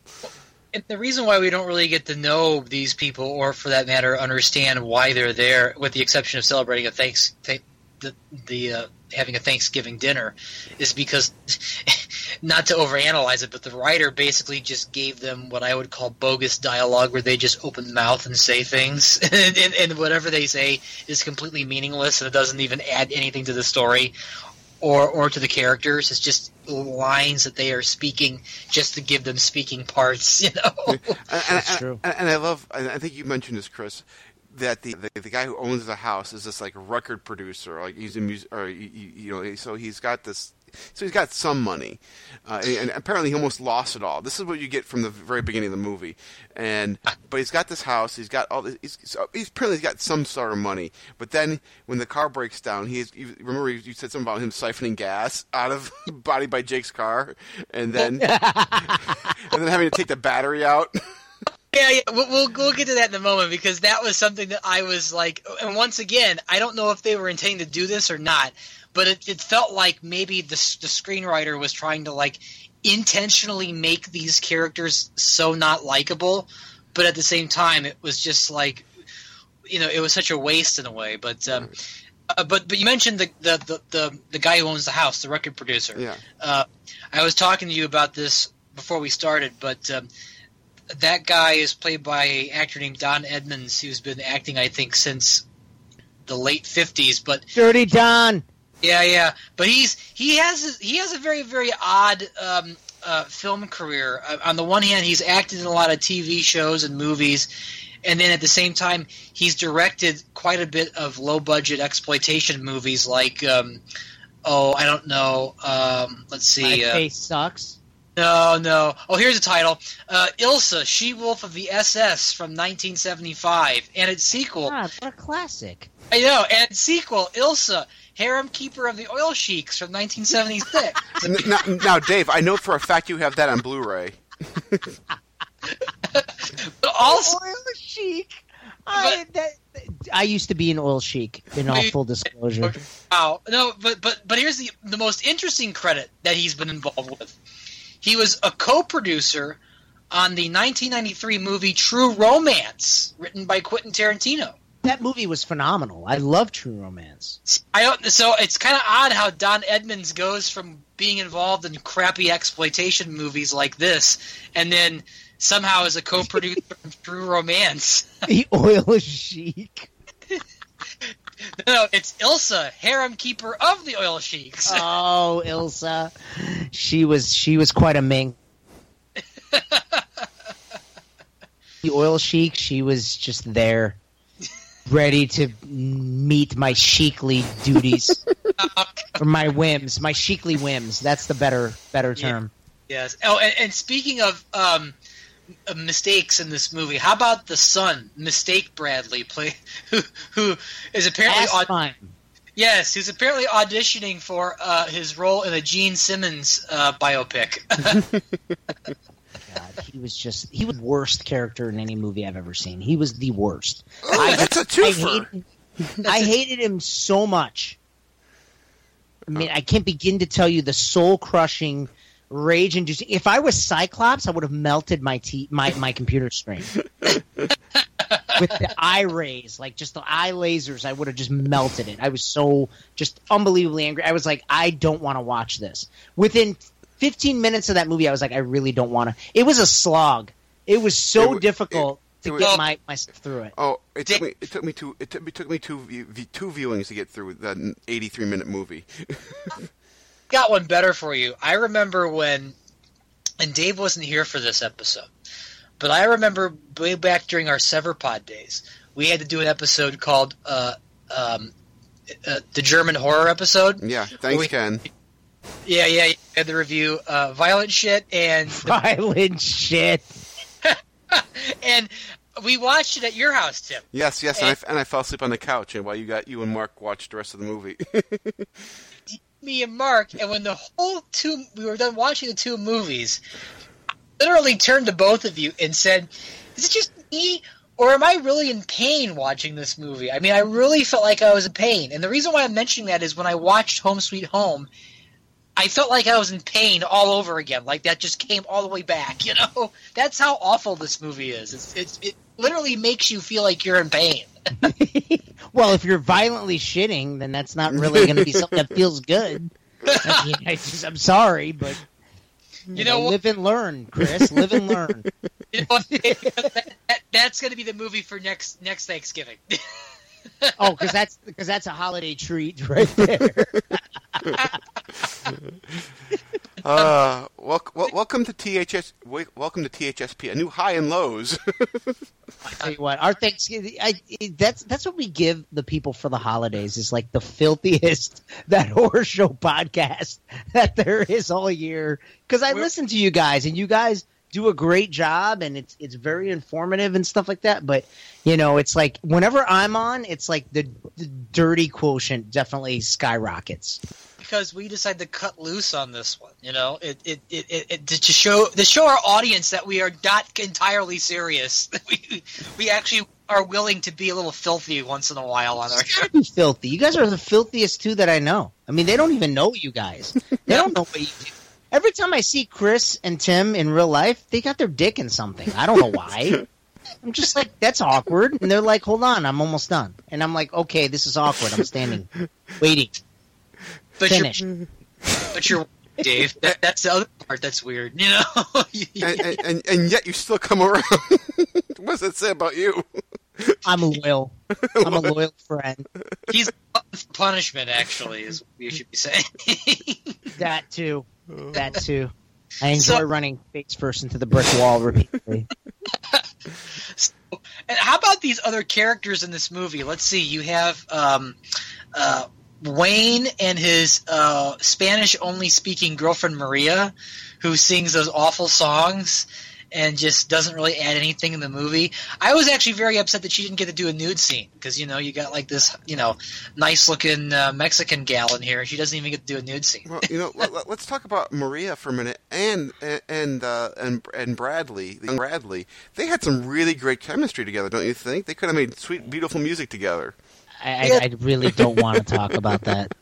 and the reason why we don't really get to know these people, or for that matter, understand why they're there, with the exception of celebrating a thanks, th- the, the uh, having a Thanksgiving dinner, is because, not to overanalyze it, but the writer basically just gave them what I would call bogus dialogue, where they just open mouth and say things, and, and, and whatever they say is completely meaningless, and it doesn't even add anything to the story or or to the characters. It's just lines that they are speaking just to give them speaking parts, you know. and, That's and, true. And, and I love, I think you mentioned this, Chris, that the, the the guy who owns the house is this like record producer, like he's a music, or you, you know, so he's got this, so he's got some money, uh, and, and apparently he almost lost it all. This is what you get from the very beginning of the movie, and but he's got this house, he's got all this, he's, so he's apparently got some sort of money, but then when the car breaks down, he's you remember you said something about him siphoning gas out of Body by Jake's car, and then and then having to take the battery out. Yeah, yeah, we'll, we'll we'll get to that in a moment, because that was something that I was like, and once again, I don't know if they were intending to do this or not, but it, it felt like maybe the the screenwriter was trying to like intentionally make these characters so not likable, but at the same time, it was just like, you know, it was such a waste in a way. But um, uh, but but you mentioned the, the the the the guy who owns the house, the record producer. Yeah. Uh, I was talking to you about this before we started, but. Um, That guy is played by an actor named Don Edmonds, who's been acting, I think, since the late fifties. But Dirty Don. yeah, yeah. But he's he has he has a very very odd um, uh, film career. Uh, on the one hand, he's acted in a lot of T V shows and movies, and then at the same time, he's directed quite a bit of low budget exploitation movies, like um, oh, I don't know. Um, let's see. My Uh, face sucks. No, no. Oh, here's the title. Uh, Ilsa, She-Wolf of the S S from nineteen seventy-five. And its sequel. God, what a classic. I know. And its sequel, Ilsa, Harem Keeper of the Oil Sheiks from nineteen seventy-six. now, now, Dave, I know for a fact you have that on Blu-ray. But also, Oil chic. I, that, I used to be an oil chic, in all full disclosure. wow. No, but, but, but here's the, the most interesting credit that he's been involved with. He was a co-producer on the nineteen ninety-three movie True Romance, written by Quentin Tarantino. That movie was phenomenal. I love True Romance. I don't, so it's kind of odd how Don Edmonds goes from being involved in crappy exploitation movies like this, and then somehow is a co-producer of True Romance. The oil chic. No, it's Ilsa, Harem Keeper of the Oil Sheiks. Oh, Ilsa. She was she was quite a ming. The oil chic, she was just there, ready to meet my chicly duties. Or my whims, my chicly whims. That's the better better term. Yes. Oh, and, and speaking of um, mistakes in this movie, how about the son, Mistake Bradley, play who who is apparently Last aud- time. yes, who's apparently auditioning for uh, his role in a Gene Simmons uh, biopic. God, he was just he was the worst character in any movie I've ever seen. He was the worst. Ooh, I, that's a I twofer. hated, I hated him so much. I mean, I can't begin to tell you the soul-crushing, rage-inducing. If I was Cyclops, I would have melted my t- my my computer screen with the eye rays, like just the eye lasers. I would have just melted it. I was so just unbelievably angry. I was like, I don't want to watch this. Within fifteen minutes of that movie, I was like, I really don't want to. It was a slog. It was so It- difficult it- to it get was- my myself through it. Oh, it took me. It took me two. It took me, took me two view, two viewings to get through that eighty-three minute movie. Got one better for you. I remember when, and Dave wasn't here for this episode, but I remember way back during our Severpod days, we had to do an episode called uh, um, uh, the German horror episode. Yeah, thanks, we, Ken. Yeah, yeah, you had the review uh, Violent Shit and Violent shit. and we watched it at your house, Tim. Yes, yes, and, and, I, and I fell asleep on the couch, and while you got you and Mark watched the rest of the movie. Me and Mark, and when the whole two we were done watching the two movies, I literally turned to both of you and said, "Is it just me, or am I really in pain watching this movie? I mean, I really felt like I was in pain. And the reason why I'm mentioning that is when I watched Home Sweet Home, I felt like I was in pain all over again. Like that just came all the way back, you know? That's how awful this movie is. It's, it's, it literally makes you feel like you're in pain. Well, if you're violently shitting, then that's not really going to be something that feels good. I mean, I just, I'm sorry, but you, you know, know, live and learn, Chris. Live and learn. You know what? that, that, that's going to be the movie for next next Thanksgiving. Oh, because that's because that's a holiday treat right there. uh, wel- wel- welcome to T H S. w- Welcome to T H S P. A new high and lows. I tell you what, our Thanksgiving, I, that's that's what we give the people for the holidays is like the filthiest that horror show podcast that there is all year. Because I We're- listen to you guys, and you guys do a great job, and it's it's very informative and stuff like that. But you know, it's like whenever I'm on, it's like the, the dirty quotient definitely skyrockets. Because we decided to cut loose on this one, you know, it it, it, it, it to show to show our audience that we are not entirely serious. we we actually are willing to be a little filthy once in a while on our show. Be filthy. You guys are the filthiest two that I know. I mean, they don't even know you guys. They don't know what you do. Every time I see Chris and Tim in real life, they got their dick in something. I don't know why. I'm just like, that's awkward. And they're like, hold on, I'm almost done. And I'm like, okay, this is awkward. I'm standing, waiting. But Finish. you're, but you're Dave. That, that's the other part that's weird, you know. and, and, and, and yet you still come around. What does that say about you? I'm loyal. I'm a loyal friend. He's for punishment, actually, is what you should be saying. That too. That too. I enjoy So- running face first into the brick wall repeatedly. So, and how about these other characters in this movie? Let's see. You have um, uh, Wayne and his uh, Spanish-only speaking girlfriend Maria, who sings those awful songs and just doesn't really add anything in the movie. I was actually very upset that she didn't get to do a nude scene because, you know, you got like this, you know, nice-looking uh, Mexican gal in here, and she doesn't even get to do a nude scene. Well, you know, let, let- let's talk about Maria for a minute, and and uh, and and Bradley, young Bradley. They had some really great chemistry together, don't you think? They could have made sweet, beautiful music together. I, I, I really don't want to talk about that.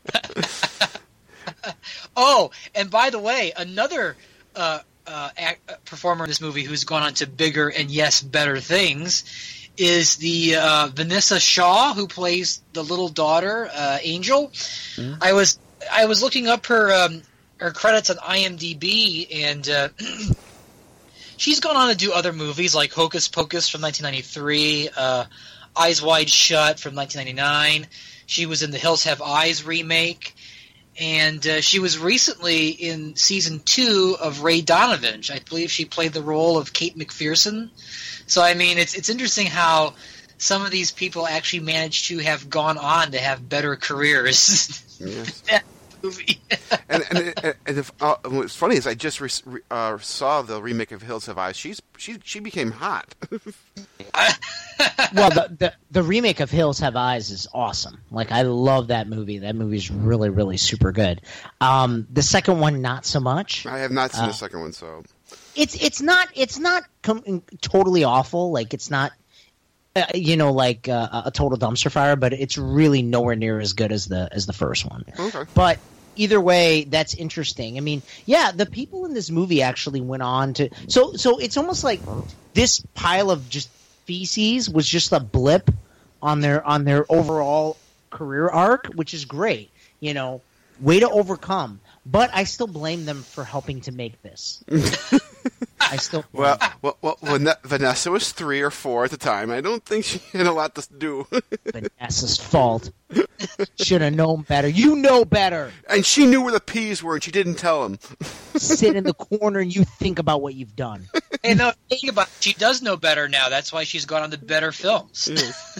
Oh, and by the way, another uh, uh, act, uh, performer in this movie who's gone on to bigger and, yes, better things is the uh, Vanessa Shaw, who plays the little daughter, uh, Angel. Mm-hmm. I was I was looking up her um, her credits on IMDb, and uh, she's gone on to do other movies like Hocus Pocus from nineteen ninety-three, uh, Eyes Wide Shut from nineteen ninety-nine. She was in the Hills Have Eyes remake. And uh, she was recently in season two of Ray Donovan. I believe she played the role of Kate McPherson. So, I mean, it's it's interesting how some of these people actually managed to have gone on to have better careers. Yes. That movie. and and, and, and if, uh, what's funny is I just re- uh, saw the remake of Hills Have Eyes. She's she she became hot. Well, the, the the remake of Hills Have Eyes is awesome. Like, I love that movie. That movie's really, really super good. Um, the second one, not so much. I have not seen Uh, the second one, so It's it's not it's not com- totally awful. Like, it's not uh, you know like uh, a total dumpster fire, but it's really nowhere near as good as the as the first one. okay. But either way, that's interesting. I mean, yeah, the people in this movie actually went on to so so it's almost like this pile of just feces was just a blip on their on their overall career arc, which is great. You know, way to overcome. But I still blame them for helping to make this. I still Well, well, well, when that, Vanessa was three or four at the time. I don't think she had a lot to do. Vanessa's fault. Should have known better. You know better. And she knew where the peas were, and she didn't tell him. Sit in the corner and you think about what you've done. Hey, no, think about it. She does know better now. That's why she's gone on to better films. Yes.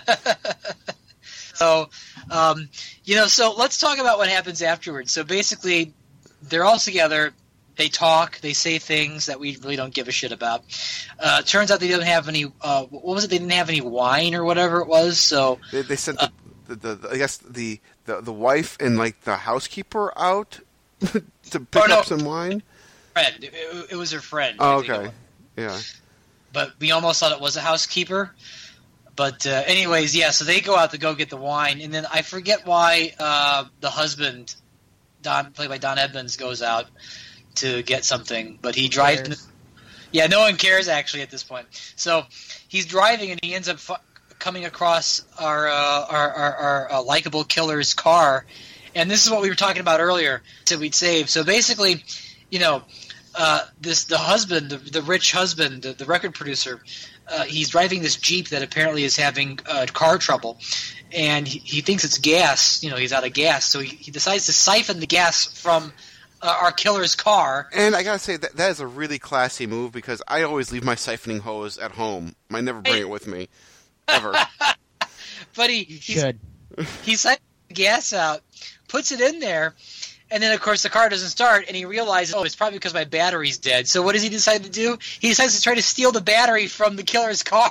So, um, you know, so let's talk about what happens afterwards. So basically, they're all together. They talk. They say things that we really don't give a shit about. Uh, turns out they didn't have any. Uh, what was it? They didn't have any wine or whatever it was. So They, they sent the, the, the, the I guess the, the the wife and like the housekeeper out to pick Oh, no. up some wine. friend. It, it was her friend. Oh, I think it okay. was. Yeah. but we almost thought it was a housekeeper. But uh, anyways, yeah. So they go out to go get the wine, and then I forget why uh, the husband, Don, played by Don Edmonds, goes out to get something, but he drives. In, yeah, no one cares actually at this point. So he's driving, and he ends up fu- coming across our uh, our our, our uh, likable killer's car, and this is what we were talking about earlier. So we'd save. So basically, you know, uh, this the husband, the, the rich husband, the, the record producer. Uh, he's driving this Jeep that apparently is having uh, car trouble, and he, he thinks it's gas. You know, he's out of gas, so he, he decides to siphon the gas from uh, our killer's car. And I gotta say that that is a really classy move because I always leave my siphoning hose at home. I never bring it with me, ever. But he You should. he siphons the gas out, puts it in there. And then, of course, the car doesn't start, and he realizes, oh, it's probably because my battery's dead. So what does he decide to do? He decides to try to steal the battery from the killer's car.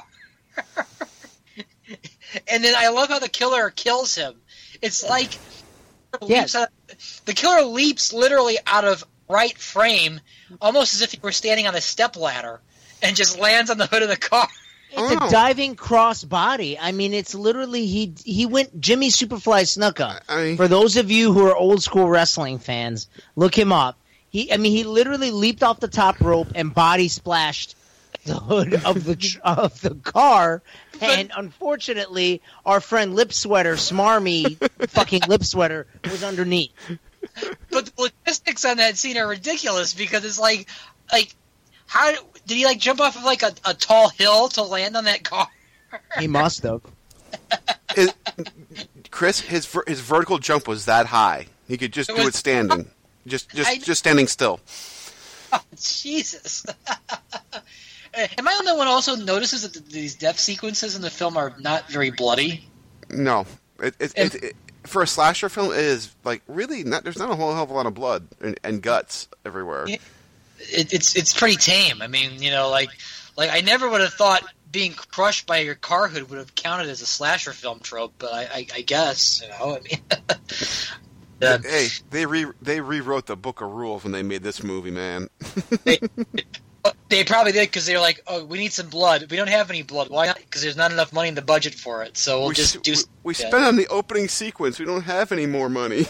And then I love how the killer kills him. It's like Yes. leaps out, the killer leaps literally out of right frame, almost as if he were standing on a stepladder, and just lands on the hood of the car. It's Oh. a diving cross body. I mean, it's literally he he went Jimmy Superfly Snuka. I mean- For those of you who are old school wrestling fans, look him up. He, I mean, he literally leaped off the top rope and body splashed the hood of the tr- of the car. And unfortunately, our friend Lip Sweater, Smarmy, fucking Lip Sweater, was underneath. But the logistics on that scene are ridiculous because it's like, like, how did he like jump off of like a, a tall hill to land on that car? He must have. It- Chris, his ver- his vertical jump was that high. He could just It do was- it standing, just just I- just standing still. Oh, Jesus. Am I the only one who also notices that th- these death sequences in the film are not very bloody? No, it, it, And- it, it for a slasher film, it is like really not. There's not a whole hell of a lot of blood and, and guts everywhere. Yeah. It, it's it's pretty tame. I mean, you know, like like I never would have thought being crushed by your car hood would have counted as a slasher film trope, but I, I, I guess, you know, I mean, uh, Hey, they re they rewrote the book of rules when they made this movie, man. they, they probably did because they were like, oh, we need some blood. We don't have any blood. Why not? Because there's not enough money in the budget for it. So we'll we just s- do. we, we yeah. spent on the opening sequence. We don't have any more money.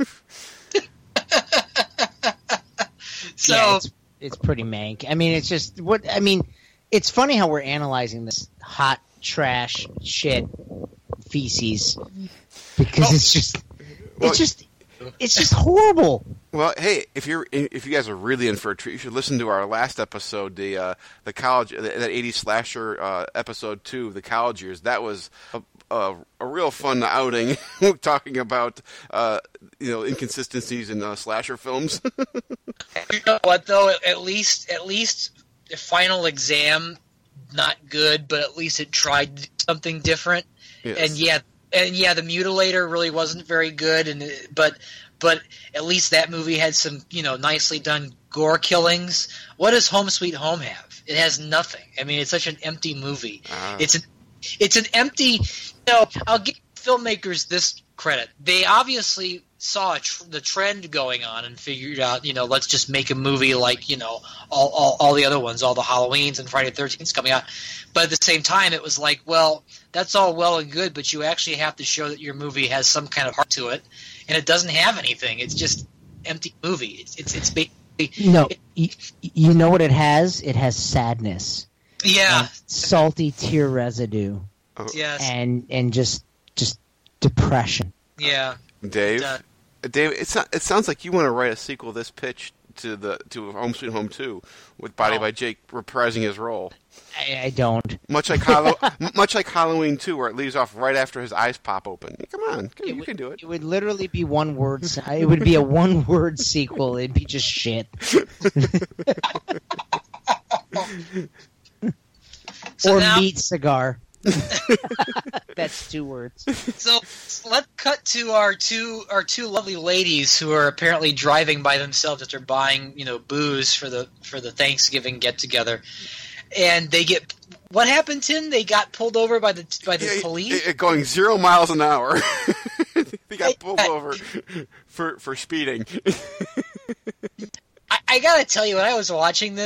So Yeah, it's, it's pretty mank. I mean, it's just what I mean. It's funny how we're analyzing this hot trash shit feces because Oh. it's just Well- it's just it's just horrible. Well, hey, if you're if you guys are really in for a treat, you should listen to our last episode, the uh, the college that eighties slasher uh, episode two, the college years. That was a, a, a real fun outing, talking about uh, you know inconsistencies in uh, slasher films. you know what though? At least at least the Final Exam, not good, but at least it tried something different. Yes. And yeah, and yeah, the Mutilator really wasn't very good, and it- but but at least that movie had some you know nicely done gore killings. What does Home Sweet Home have? It has nothing. I mean, it's such an empty movie. Ah. It's an it's an empty. You know, I'll give filmmakers this credit. They obviously saw a tr- the trend going on and figured out, you know, let's just make a movie like, you know, all, all, all the other ones, all the Halloweens and Friday the thirteenth coming out. But at the same time, it was like, well, that's all well and good, but you actually have to show that your movie has some kind of heart to it, and it doesn't have anything. It's just empty movie. It's it's, it's basically No, you, you know what it has? It has sadness, yeah, and salty tear residue, yes, and and just just depression. yeah. Dave, Uh, Dave, it's not, it sounds like you want to write a sequel this pitch to the to Home Sweet Home two with Body Oh. by Jake reprising his role. I, I don't. Much like Hallow- much like Halloween two, where it leaves off right after his eyes pop open. Come on, come- you would, can do it. It would literally be one word. se- It would be a one word sequel. It'd be just shit. So or now- meat cigar. That's two words. So let's cut to our two our two lovely ladies who are apparently driving by themselves after buying you know booze for the for the Thanksgiving get together, and they get what happened, Tim? They got pulled over by the by the Yeah, police. it- it going zero miles an hour. They got pulled Yeah. over for for speeding. I, I gotta tell you, when I was watching this,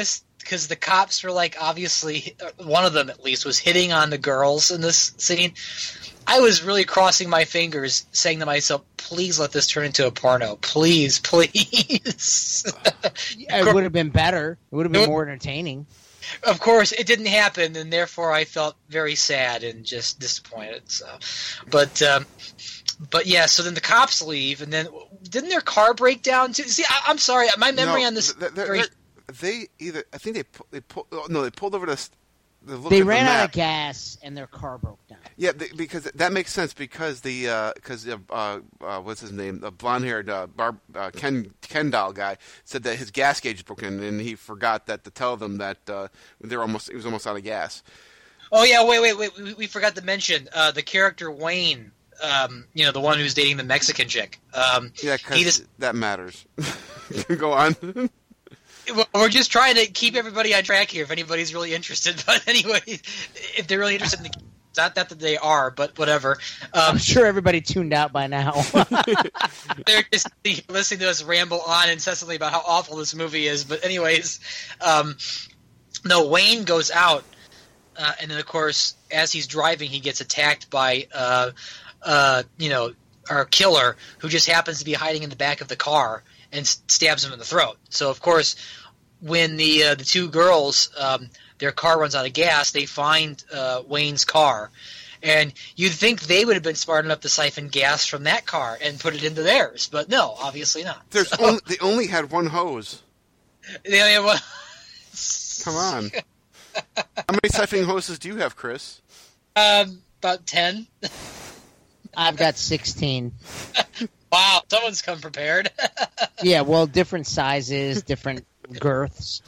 because the cops were like, obviously, one of them at least was hitting on the girls in this scene. I was really crossing my fingers, saying to myself, please let this turn into a porno. Please, please. It would have been better. It would have been more entertaining. Of course, it didn't happen, and therefore I felt very sad and just disappointed. So, But, um, but yeah, so then the cops leave, and then didn't their car break down too? See, I, I'm sorry, my memory no, on this... They're, they're, very... they either, I think they, they pulled, no, they pulled over to... They ran out of gas and their car broke down. Yeah, they, because that makes sense because the because uh, uh, uh, what's his name, the blonde-haired uh, Bar, uh, Ken Ken doll guy said that his gas gauge is broken and he forgot that to tell them that uh, they're almost he was almost out of gas. Oh yeah, wait, wait, wait, we, we forgot to mention uh, the character Wayne. Um, you know, the one who's dating the Mexican chick. Um, yeah, because that matters. Go on. We're just trying to keep everybody on track here if anybody's really interested. But anyway, if they're really interested in the it's not that, that they are, but whatever. Um, I'm sure everybody tuned out by now. They're just listening to us ramble on incessantly about how awful this movie is. But anyways, um, no, Wayne goes out, uh, and then, of course, as he's driving, he gets attacked by, uh, uh, you know, our killer, who just happens to be hiding in the back of the car and stabs him in the throat. So, of course, when the uh, the two girls, um, their car runs out of gas, they find uh, Wayne's car. And you'd think they would have been smart enough to siphon gas from that car and put it into theirs. But no, obviously not. There's so, only, they only had one hose. They only had one... Come on. How many siphoning hoses do you have, Chris? Um, about ten. I've got sixteen. Wow, someone's come prepared. Yeah, well, different sizes, different girths.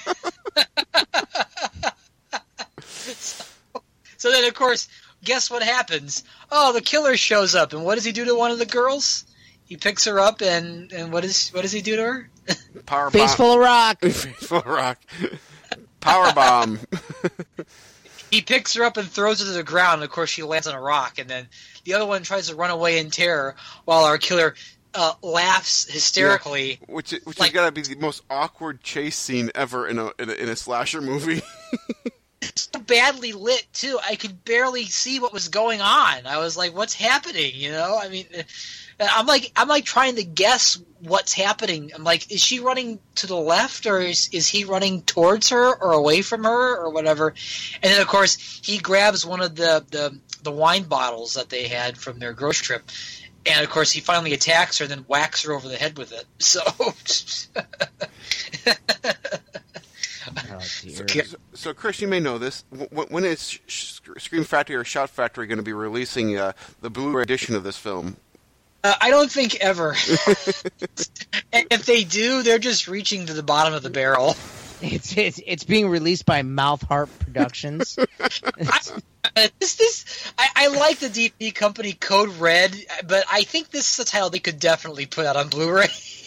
so, so then, of course, guess what happens? Oh, the killer shows up, and what does he do to one of the girls? He picks her up, and, and what is what does he do to her? Power Face bomb. full of rock. Face full of rock. Power bomb. He picks her up and throws her to the ground, and of course she lands on a rock, and then the other one tries to run away in terror while our killer uh, laughs hysterically. Yeah, which which like, has got to be the most awkward chase scene ever in a in a, in a slasher movie. It's so badly lit, too. I could barely see what was going on. I was like, what's happening, you know? I mean, I'm like I'm like trying to guess what's happening. I'm like, is she running to the left, or is, is he running towards her or away from her or whatever? And then, of course, he grabs one of the, the, the wine bottles that they had from their grocery trip. And, of course, he finally attacks her and then whacks her over the head with it. So... Oh, dear. So, so, Chris, you may know this. When is Scream Factory or Shout Factory going to be releasing uh, the Blu-ray edition of this film? Uh, I don't think ever. And if they do, they're just reaching to the bottom of the barrel. It's it's, it's being released by Mouth Harp Productions. I, uh, this this I, I like the D V D company Code Red, but I think this is a title they could definitely put out on Blu-ray,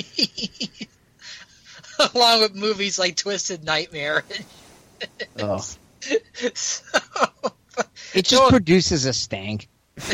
along with movies like Twisted Nightmare. Oh. So, It just so, produces a stank.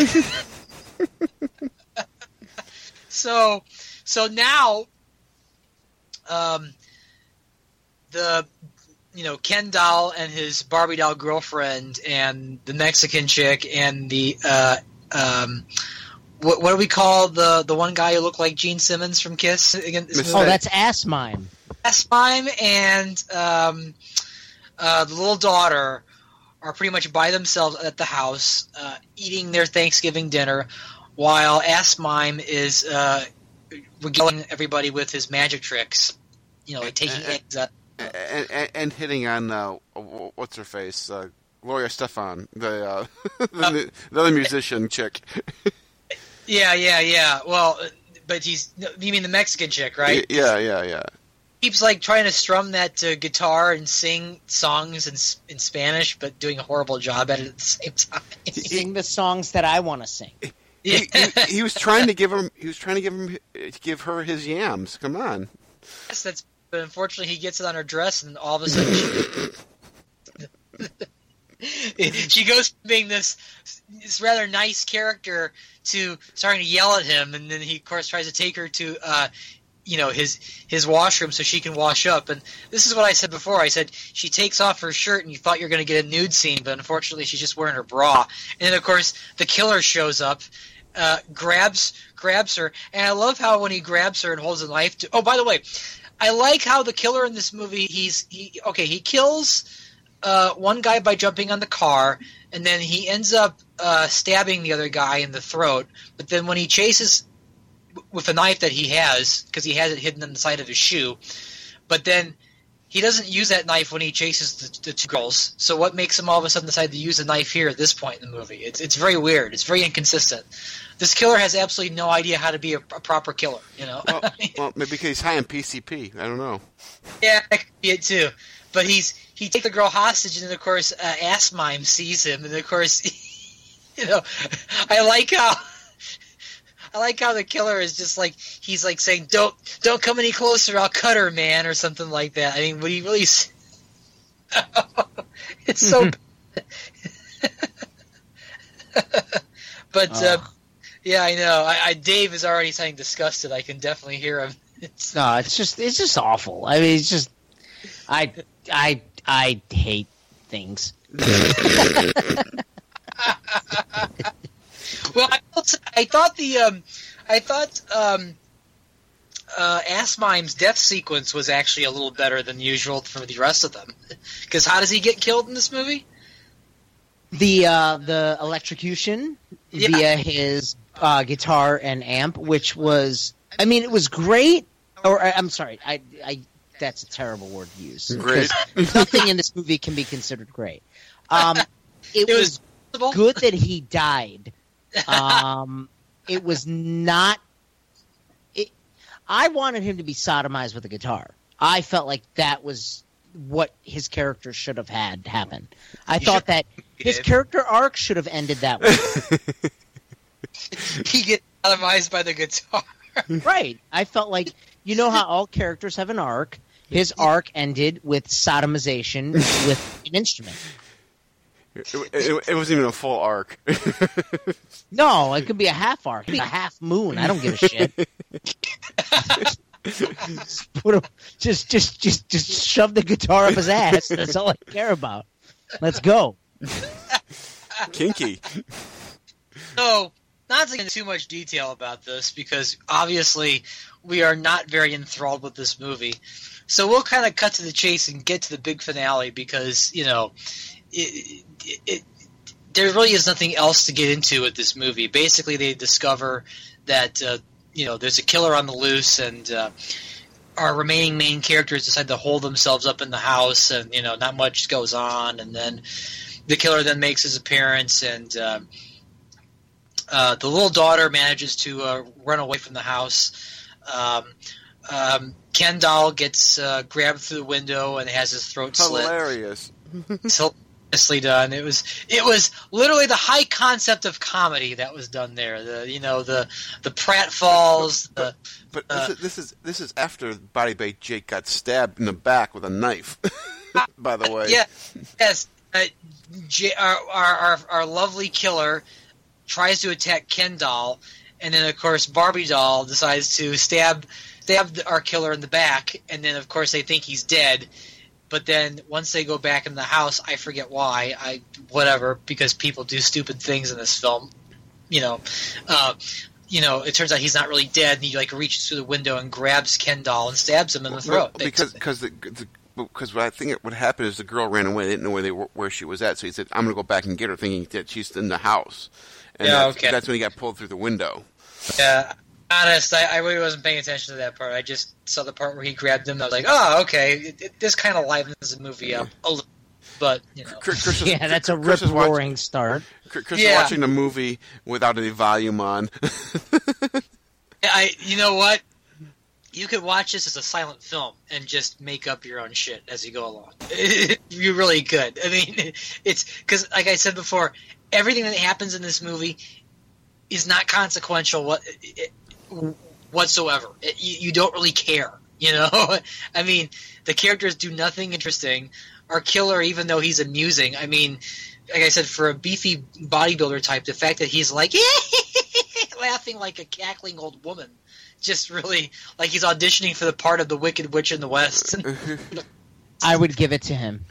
So, so now, um, the, you know, Ken doll and his Barbie doll girlfriend and the Mexican chick and the, uh, um, what, what do we call the, the one guy who looked like Gene Simmons from Kiss? Again, this Oh, that's Ass Mime. Ass Mime and, um, uh, the little daughter are pretty much by themselves at the house, uh, eating their Thanksgiving dinner, while Ass Mime is uh, regaling everybody with his magic tricks, you know, like taking eggs out. And, and, and hitting on uh, what's her face, uh, Gloria Stefan, the, uh, the, uh, the other musician chick. Yeah, yeah, yeah. Well, but he's you mean the Mexican chick, right? Yeah, yeah, yeah. Keeps like trying to strum that uh, guitar and sing songs in in Spanish, but doing a horrible job at it at the same time. Sing the songs that I want to sing. Yeah. He, he, he was trying to give him. He was trying to give him. Give her his yams. Come on. Yes, that's. But unfortunately, he gets it on her dress, and all of a sudden, she, she goes from being this this rather nice character to starting to yell at him, and then he, of course, tries to take her to uh, you know, his his washroom so she can wash up. And this is what I said before. I said she takes off her shirt and you thought you were going to get a nude scene, but unfortunately she's just wearing her bra. And then, of course, the killer shows up, uh, grabs grabs her. And I love how when he grabs her and holds a knife to – oh, by the way, I like how the killer in this movie, he's he, – okay, he kills uh, one guy by jumping on the car, and then he ends up uh, stabbing the other guy in the throat. But then when he chases – with a knife that he has, because he has it hidden in the side of his shoe, but then he doesn't use that knife when he chases the, the two girls. So what makes him all of a sudden decide to use a knife here at this point in the movie? It's it's very weird. It's very inconsistent. This killer has absolutely no idea how to be a, a proper killer. You know. Well, well, maybe because he's high on P C P. I don't know. Yeah, that could be it too. But he's he takes the girl hostage, and then of course uh, Ass Mime sees him, and of course, you know, I like how. I like how the killer is just like he's like saying, "Don't, don't come any closer. I'll cut her, man," or something like that. I mean, would he really? It's so. But uh, yeah, I know. I, I Dave is already saying disgusted. I can definitely hear him. It's, No, it's just it's just awful. I mean, it's just I I I hate things. Well, I, I thought the um, I thought um, uh, Ass Mime's death sequence was actually a little better than usual for the rest of them. Because how does he get killed in this movie? The uh, the electrocution Yeah. via his uh, guitar and amp, which was, I mean, it was great. Or I- I'm sorry, I, I that's a terrible word to use. Great. 'Cause nothing in this movie can be considered great. Um, it, It was, was good that he died. Um, it was not. It, I wanted him to be sodomized with a guitar. I felt like that was what his character should have had happen. I You thought should- that his did. character arc should have ended that way. He gets sodomized by the guitar. Right. I felt like, you know how all characters have an arc? His arc ended with sodomization with an instrument. It, it, it wasn't even a full arc. No, it could be a half arc, it could be a half moon. I don't give a shit. just, put him, just, just, just, just shove the guitar up his ass. That's all I care about. Let's go. Kinky. So, not to get into too much detail about this, because obviously we are not very enthralled with this movie. So we'll kind of cut to the chase and get to the big finale, because, you know, it, it, it, there really is nothing else to get into with this movie. Basically, they discover that, uh, you know, there's a killer on the loose, and uh, our remaining main characters decide to hold themselves up in the house, and, you know, not much goes on, and then the killer then makes his appearance, and uh, uh, the little daughter manages to uh, run away from the house. Um, um, Ken doll gets uh, grabbed through the window and has his throat slit. Hilarious. It's hilariously done. It was it was literally the high concept of comedy that was done there. The you know the the pratfalls. The, But uh, this, is, this is this is after Body Bait Jake got stabbed in the back with a knife. By the way. Yeah, yes. Uh, J- our, our our our lovely killer tries to attack Ken doll, and then of course Barbie doll decides to stab stab our killer in the back, and then of course they think he's dead. But then once they go back in the house, I forget why, I whatever, because people do stupid things in this film. You know, uh, you know, it turns out he's not really dead, and he like reaches through the window and grabs Ken doll and stabs him in the throat. Well, because because the, the because what I think it, what happened is the girl ran away. They didn't know where they were, where she was at, so he said, "I'm going to go back and get her," thinking that she's in the house. And Yeah, that's, okay. that's when he got pulled through the window. Yeah, honest, I, I really wasn't paying attention to that part. I just saw the part where he grabbed him. And I was like, oh, okay, it, it, this kind of livens the movie up a little. But you know, Chris, Chris is, Yeah, that's a Chris is watch- rip-roaring start. Chris is Yeah. watching the movie without any volume on. I, you know what? You could watch this as a silent film and just make up your own shit as you go along. You really could. I mean, it's because, like I said before, everything that happens in this movie is not consequential what, whatsoever. It, you, you don't really care, you know? I mean, the characters do nothing interesting. Our killer, even though he's amusing, I mean, like I said, for a beefy bodybuilder type, the fact that he's like, laughing like a cackling old woman just really like he's auditioning for the part of the Wicked Witch in the West. I would give it to him.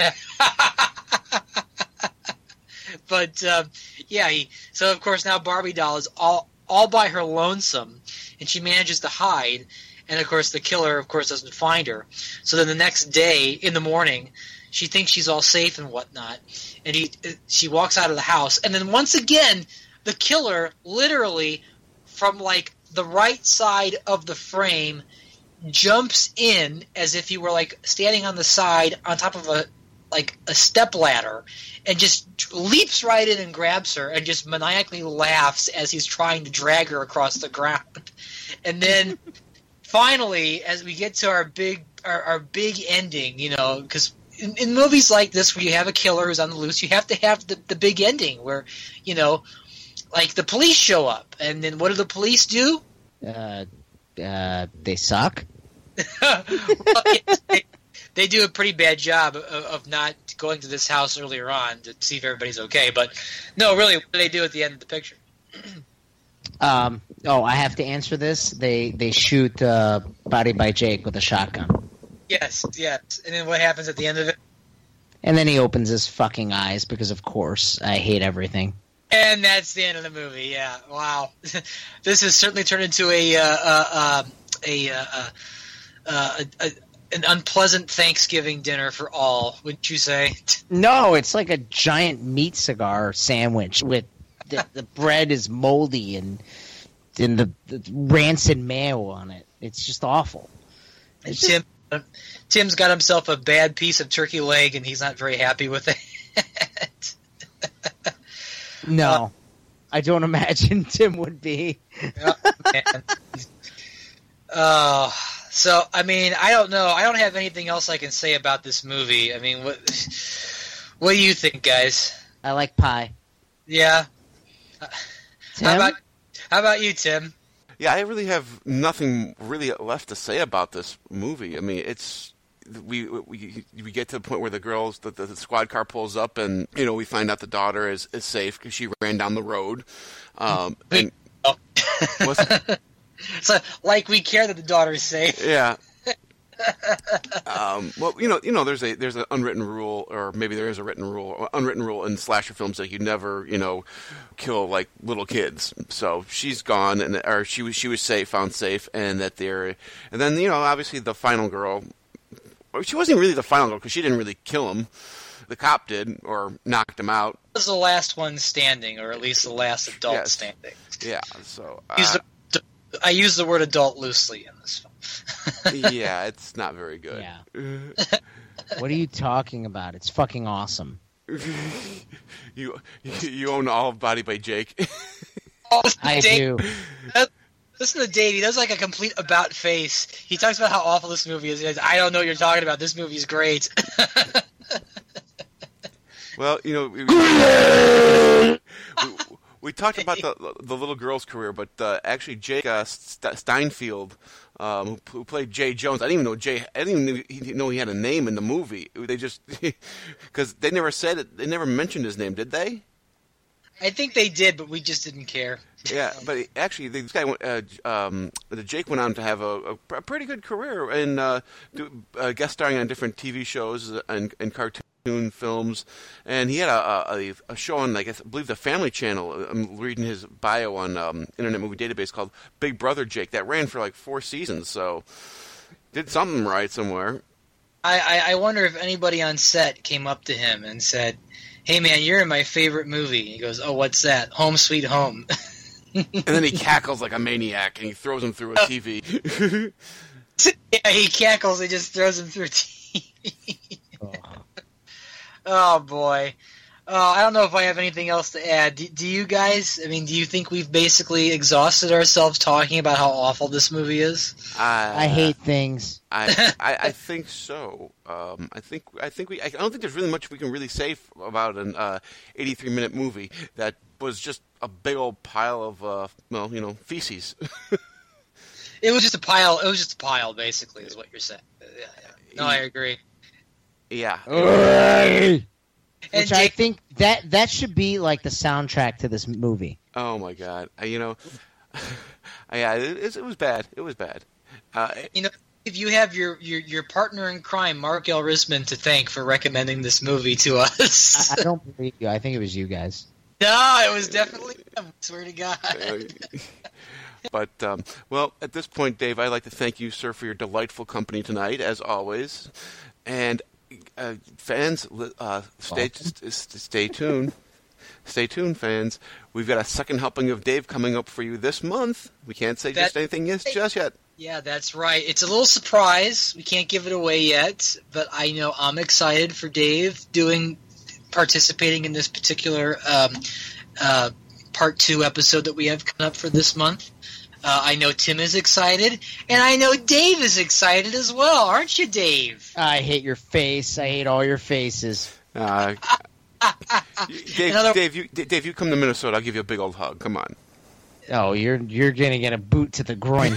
But uh, yeah, he, so of course now Barbie doll is all all by her lonesome, and she manages to hide. And of course the killer, of course, doesn't find her. So then the next day in the morning, she thinks she's all safe and whatnot, and he she walks out of the house, and then once again the killer literally from like the right side of the frame jumps in as if he were like standing on the side on top of a like a step ladder, and just leaps right in and grabs her and just maniacally laughs as he's trying to drag her across the ground. And then finally, as we get to our big our, our big ending, you know, because in, in movies like this where you have a killer who's on the loose, you have to have the, the big ending where, you know, like the police show up, and then what do the police do? Uh, uh, they suck. Well, yes, they, they do a pretty bad job of, of not going to this house earlier on to see if everybody's okay. But no, really, what do they do at the end of the picture? Um, oh, I have to answer this. They they shoot uh, Body by Jake with a shotgun. Yes, yes. And then what happens at the end of it? And then he opens his fucking eyes because, of course, I hate everything. And that's the end of the movie. Yeah. Wow. This has certainly turned into a uh, uh, a, uh, uh, uh, a, a an unpleasant Thanksgiving dinner for all. Wouldn't you say? No, it's like a giant meat cigar sandwich with the, the bread is moldy and and the, the rancid mayo on it. It's just awful. It's Tim uh, Tim's got himself a bad piece of turkey leg, and he's not very happy with it. No, uh, I don't imagine Tim would be. Oh, man. Uh, so, I mean, I don't know. I don't have anything else I can say about this movie. I mean, what what do you think, guys? I like pie. Yeah. Uh, Tim? How about how about you, Tim? Yeah, I really have nothing really left to say about this movie. I mean, it's we we we get to the point where the girls the, the, the squad car pulls up, and you know we find out the daughter is, is safe because she ran down the road. Um, and oh. what's it? So, like we care that the daughter is safe. Yeah. um, well, you know, you know, there's a there's an unwritten rule, or maybe there is a written rule, or unwritten rule in slasher films that you never, you know, kill like little kids. So she's gone, and or she was she was safe, found safe, and that they're, and then you know, obviously the final girl. She wasn't really the final girl because she didn't really kill him. The cop did, or knocked him out. Was the last one standing, or at least the last adult yes. standing. Yeah. So uh, use the, I use the word adult loosely in this film. Yeah, it's not very good. Yeah. What are you talking about? It's fucking awesome. you you own all of Body by Jake. Oh, I Dave, do. that, listen to Dave. He does like a complete about face. He talks about how awful this movie is. He goes, I don't know what you're talking about. This movie's great. Well, you know, we, we, we talked about the the little girl's career, but uh, actually Jake uh, St- Steinfeld, um, who, who played Jay Jones, I didn't even know Jay. I didn't even know he, know he had a name in the movie. They just because they never said it. They never mentioned his name, did they? I think they did, but we just didn't care. Yeah, but actually, this guy, uh, um, the Jake went on to have a, a pretty good career and uh, do, uh, guest starring on different T V shows and, and cartoons. Films, and he had a, a, a show on, I guess, I believe the Family Channel. I'm reading his bio on um, Internet Movie Database called Big Brother Jake. That ran for like four seasons, so did something right somewhere. I, I, I wonder if anybody on set came up to him and said, "Hey man, you're in my favorite movie." He goes, "Oh, what's that? Home Sweet Home." And then he cackles like a maniac, and he throws him through a T V. Yeah, he cackles. He just throws him through a T V. Oh. Oh, boy. Uh, I don't know if I have anything else to add. Do, do you guys? I mean, do you think we've basically exhausted ourselves talking about how awful this movie is? Uh, I hate things. I, I I think so. Um, I think I think we. I don't think there's really much we can really say f- about an uh, eighty-three minute movie that was just a big old pile of uh, well, you know, feces. It was just a pile. It was just a pile, basically, is what you're saying. Yeah, yeah. No, I agree. Yeah. Which And I Jake- think that that should be like the soundtrack to this movie. Oh my God! I, you know, Yeah, it, it was bad. It was bad. Uh, You know, if you have your, your, your partner in crime, Mark L. Risman, to thank for recommending this movie to us. I, I don't believe you. I think it was you guys. No, it was definitely him. Swear to God. But, um, well, at this point, Dave, I'd like to thank you, sir, for your delightful company tonight, as always. And uh, fans, uh, stay st- stay tuned. Stay tuned, fans. We've got a second helping of Dave coming up for you this month. We can't say That- just anything yes, just yet. Yeah, that's right. It's a little surprise. We can't give it away yet, but I know I'm excited for Dave doing, participating in this particular um, uh, part two episode that we have coming up for this month. Uh, I know Tim is excited, and I know Dave is excited as well, aren't you, Dave? I hate your face. I hate all your faces. Uh, Dave, Another- Dave, you, Dave, you come to Minnesota. I'll give you a big old hug. Come on. Oh, you're you're gonna get a boot to the groin.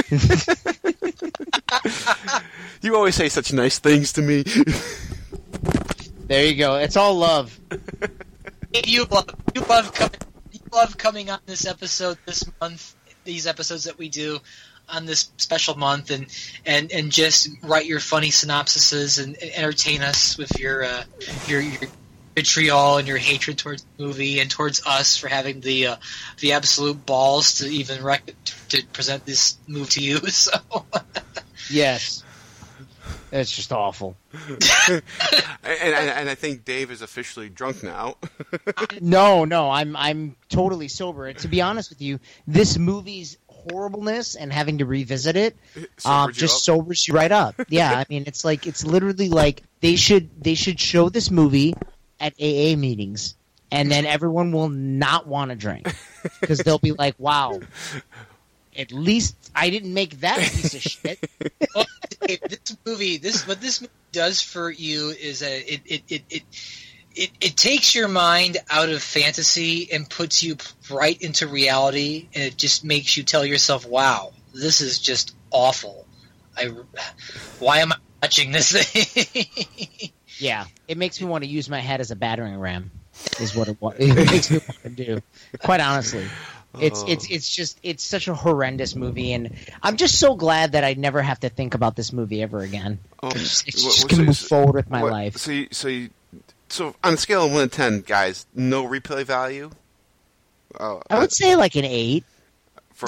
You always say such nice things to me. There you go. It's all love. You love you love coming you love coming on this episode this month. These episodes that we do on this special month, and and, and just write your funny synopsises and, and entertain us with your uh, your your vitriol and your hatred towards the movie and towards us for having the uh, the absolute balls to even rec- to present this movie to you. So Yes. It's just awful. and, and, and I think Dave is officially drunk now. No, no, I'm I'm totally sober. And to be honest with you, this movie's horribleness and having to revisit it um, Sobered you just up? sobers you right up. Yeah, I mean, it's like it's literally like they should they should show this movie at A A meetings, and then everyone will not want to drink because they'll be like, "Wow, at least I didn't make that piece of shit." well, Dave, this movie, this what this movie does for you is a it it it. it It, it takes your mind out of fantasy and puts you right into reality, and it just makes you tell yourself, "Wow, this is just awful. I, why am I watching this thing?" Yeah, it makes me want to use my head as a battering ram. Is what it, wa- it makes me want to do. Quite honestly, it's it's it's just it's such a horrendous movie, and I'm just so glad that I never have to think about this movie ever again. Oh, It's just, it's what- just what- going to so- move so- forward with my what- life. So, you, so, you, so on a scale of one to ten, guys, no replay value. Uh, I would say like an eight. for,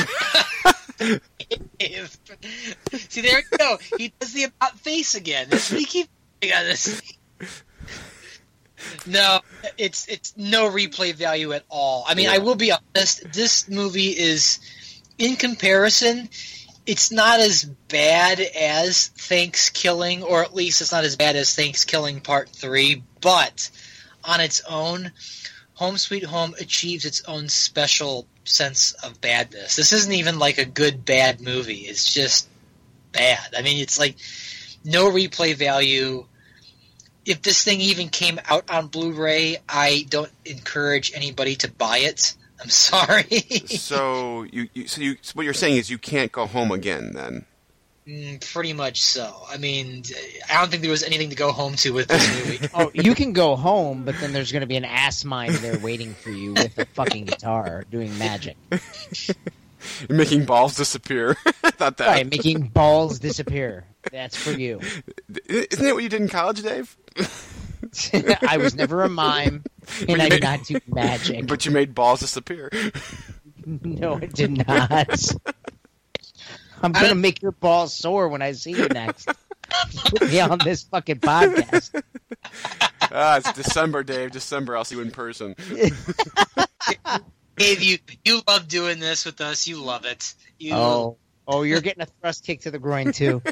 See, there you go. He does the about face again. That's what he keeps doing on this. No, it's it's no replay value at all. I mean, Yeah. I will be honest. This movie is, in comparison, it's not as bad as Thanksgiving, or at least it's not as bad as Thanksgiving Part Three. But on its own, Home Sweet Home achieves its own special sense of badness. This isn't even like a good bad movie. It's just bad. I mean, it's like no replay value. If this thing even came out on Blu-ray, I don't encourage anybody to buy it. I'm sorry. so you, you, so you, so what you're saying is you can't go home again then. Mm, pretty much so. I mean, I don't think there was anything to go home to with this movie. Oh, you can go home, but then there's going to be an ass mine there waiting for you with a fucking guitar doing magic. You're making balls disappear. I thought that. Right, making balls disappear. That's for you. Isn't that what you did in college, Dave? I was never a mime, and I did not do magic. But you made balls disappear. No, I did not. I'm going to make your balls sore when I see you next. Put me on this fucking podcast. Ah, it's December, Dave. December. I'll see you in person. Dave, you you love doing this with us. You love it. You, Oh, oh, you're getting a thrust kick to the groin, too.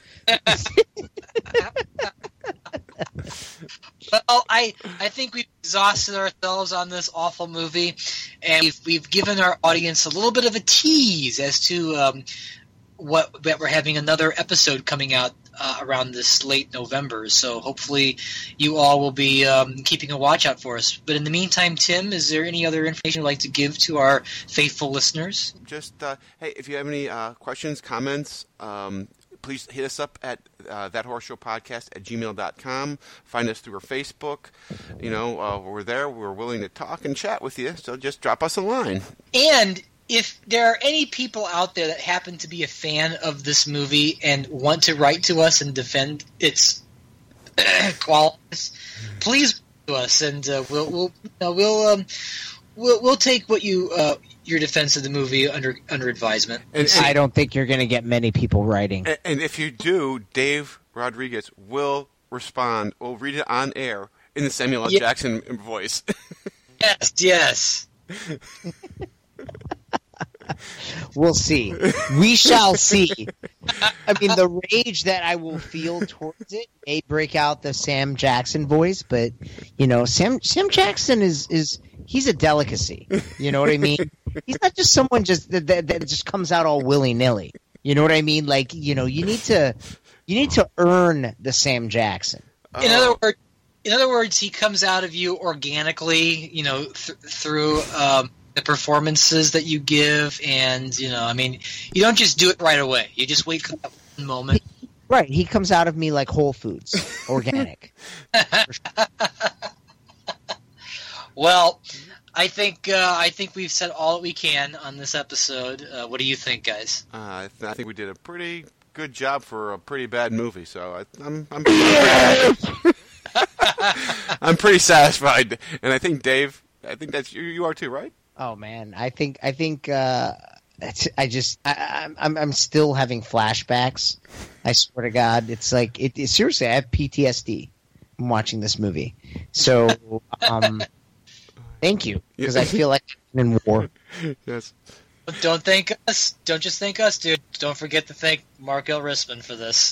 Well, I, I think we've exhausted ourselves on this awful movie, and we've, we've given our audience a little bit of a tease as to um, what that we're having another episode coming out uh, around this late November. So hopefully you all will be um, keeping a watch out for us. But in the meantime, Tim, is there any other information you'd like to give to our faithful listeners? Just, uh, hey, if you have any uh, questions, comments, um, please hit us up at uh, that horror show podcast at gmail dot com. Find us through our Facebook. You know, uh, we're there. We're willing to talk and chat with you. So just drop us a line. And if there are any people out there that happen to be a fan of this movie and want to write to us and defend its qualities, please write to us, and uh, we'll we'll you know, we'll, um, we'll we'll take what you uh, your defense of the movie under under advisement. And, and, I don't think you're going to get many people writing. And, and if you do, Dave Rodriguez will respond. We'll read it on air in the Samuel L. Yeah. Jackson voice. Yes, yes. We'll see. We shall see. I mean, the rage that I will feel towards it may break out the Sam Jackson voice, but you know, Sam Sam Jackson is is he's a delicacy. You know what I mean? He's not just someone just that, that, that just comes out all willy nilly. You know what I mean? Like, you know, you need to you need to earn the Sam Jackson. In other words, in other words, he comes out of you organically. You know, th- through. Um, the performances that you give, and you know, I mean, you don't just do it right away. You just wait for that one moment. Right, he comes out of me like Whole Foods, organic. Well, I think uh, I think we've said all that we can on this episode. Uh, what do you think, guys? Uh, I, th- I think we did a pretty good job for a pretty bad movie, so I, I'm I'm pretty, I'm pretty satisfied, and I think Dave, I think that's you. You are too, right? Oh man, I think I think uh, it's, I just I, I'm I'm still having flashbacks. I swear to God, it's like it, it seriously. I have P T S D. I'm watching this movie, so um, thank you because I feel like I'm in war. Yes. Don't thank us. Don't just thank us, dude. Don't forget to thank Mark L. Risman for this.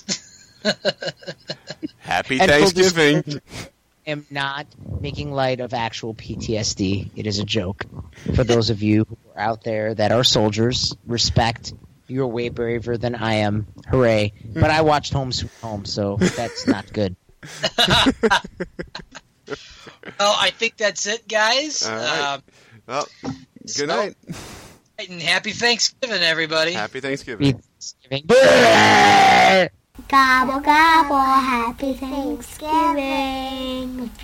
Happy And full Thanksgiving. disclosure, I am not making light of actual P T S D. It is a joke. For those of you who are out there that are soldiers, respect. You're way braver than I am. Hooray. But I watched Home Sweet Home, so that's not good. Well, I think that's it, guys. All right. Um, Well, good so- night. and happy Thanksgiving, everybody. Happy Thanksgiving. Thanksgiving. Gobble, gobble, happy Thanksgiving.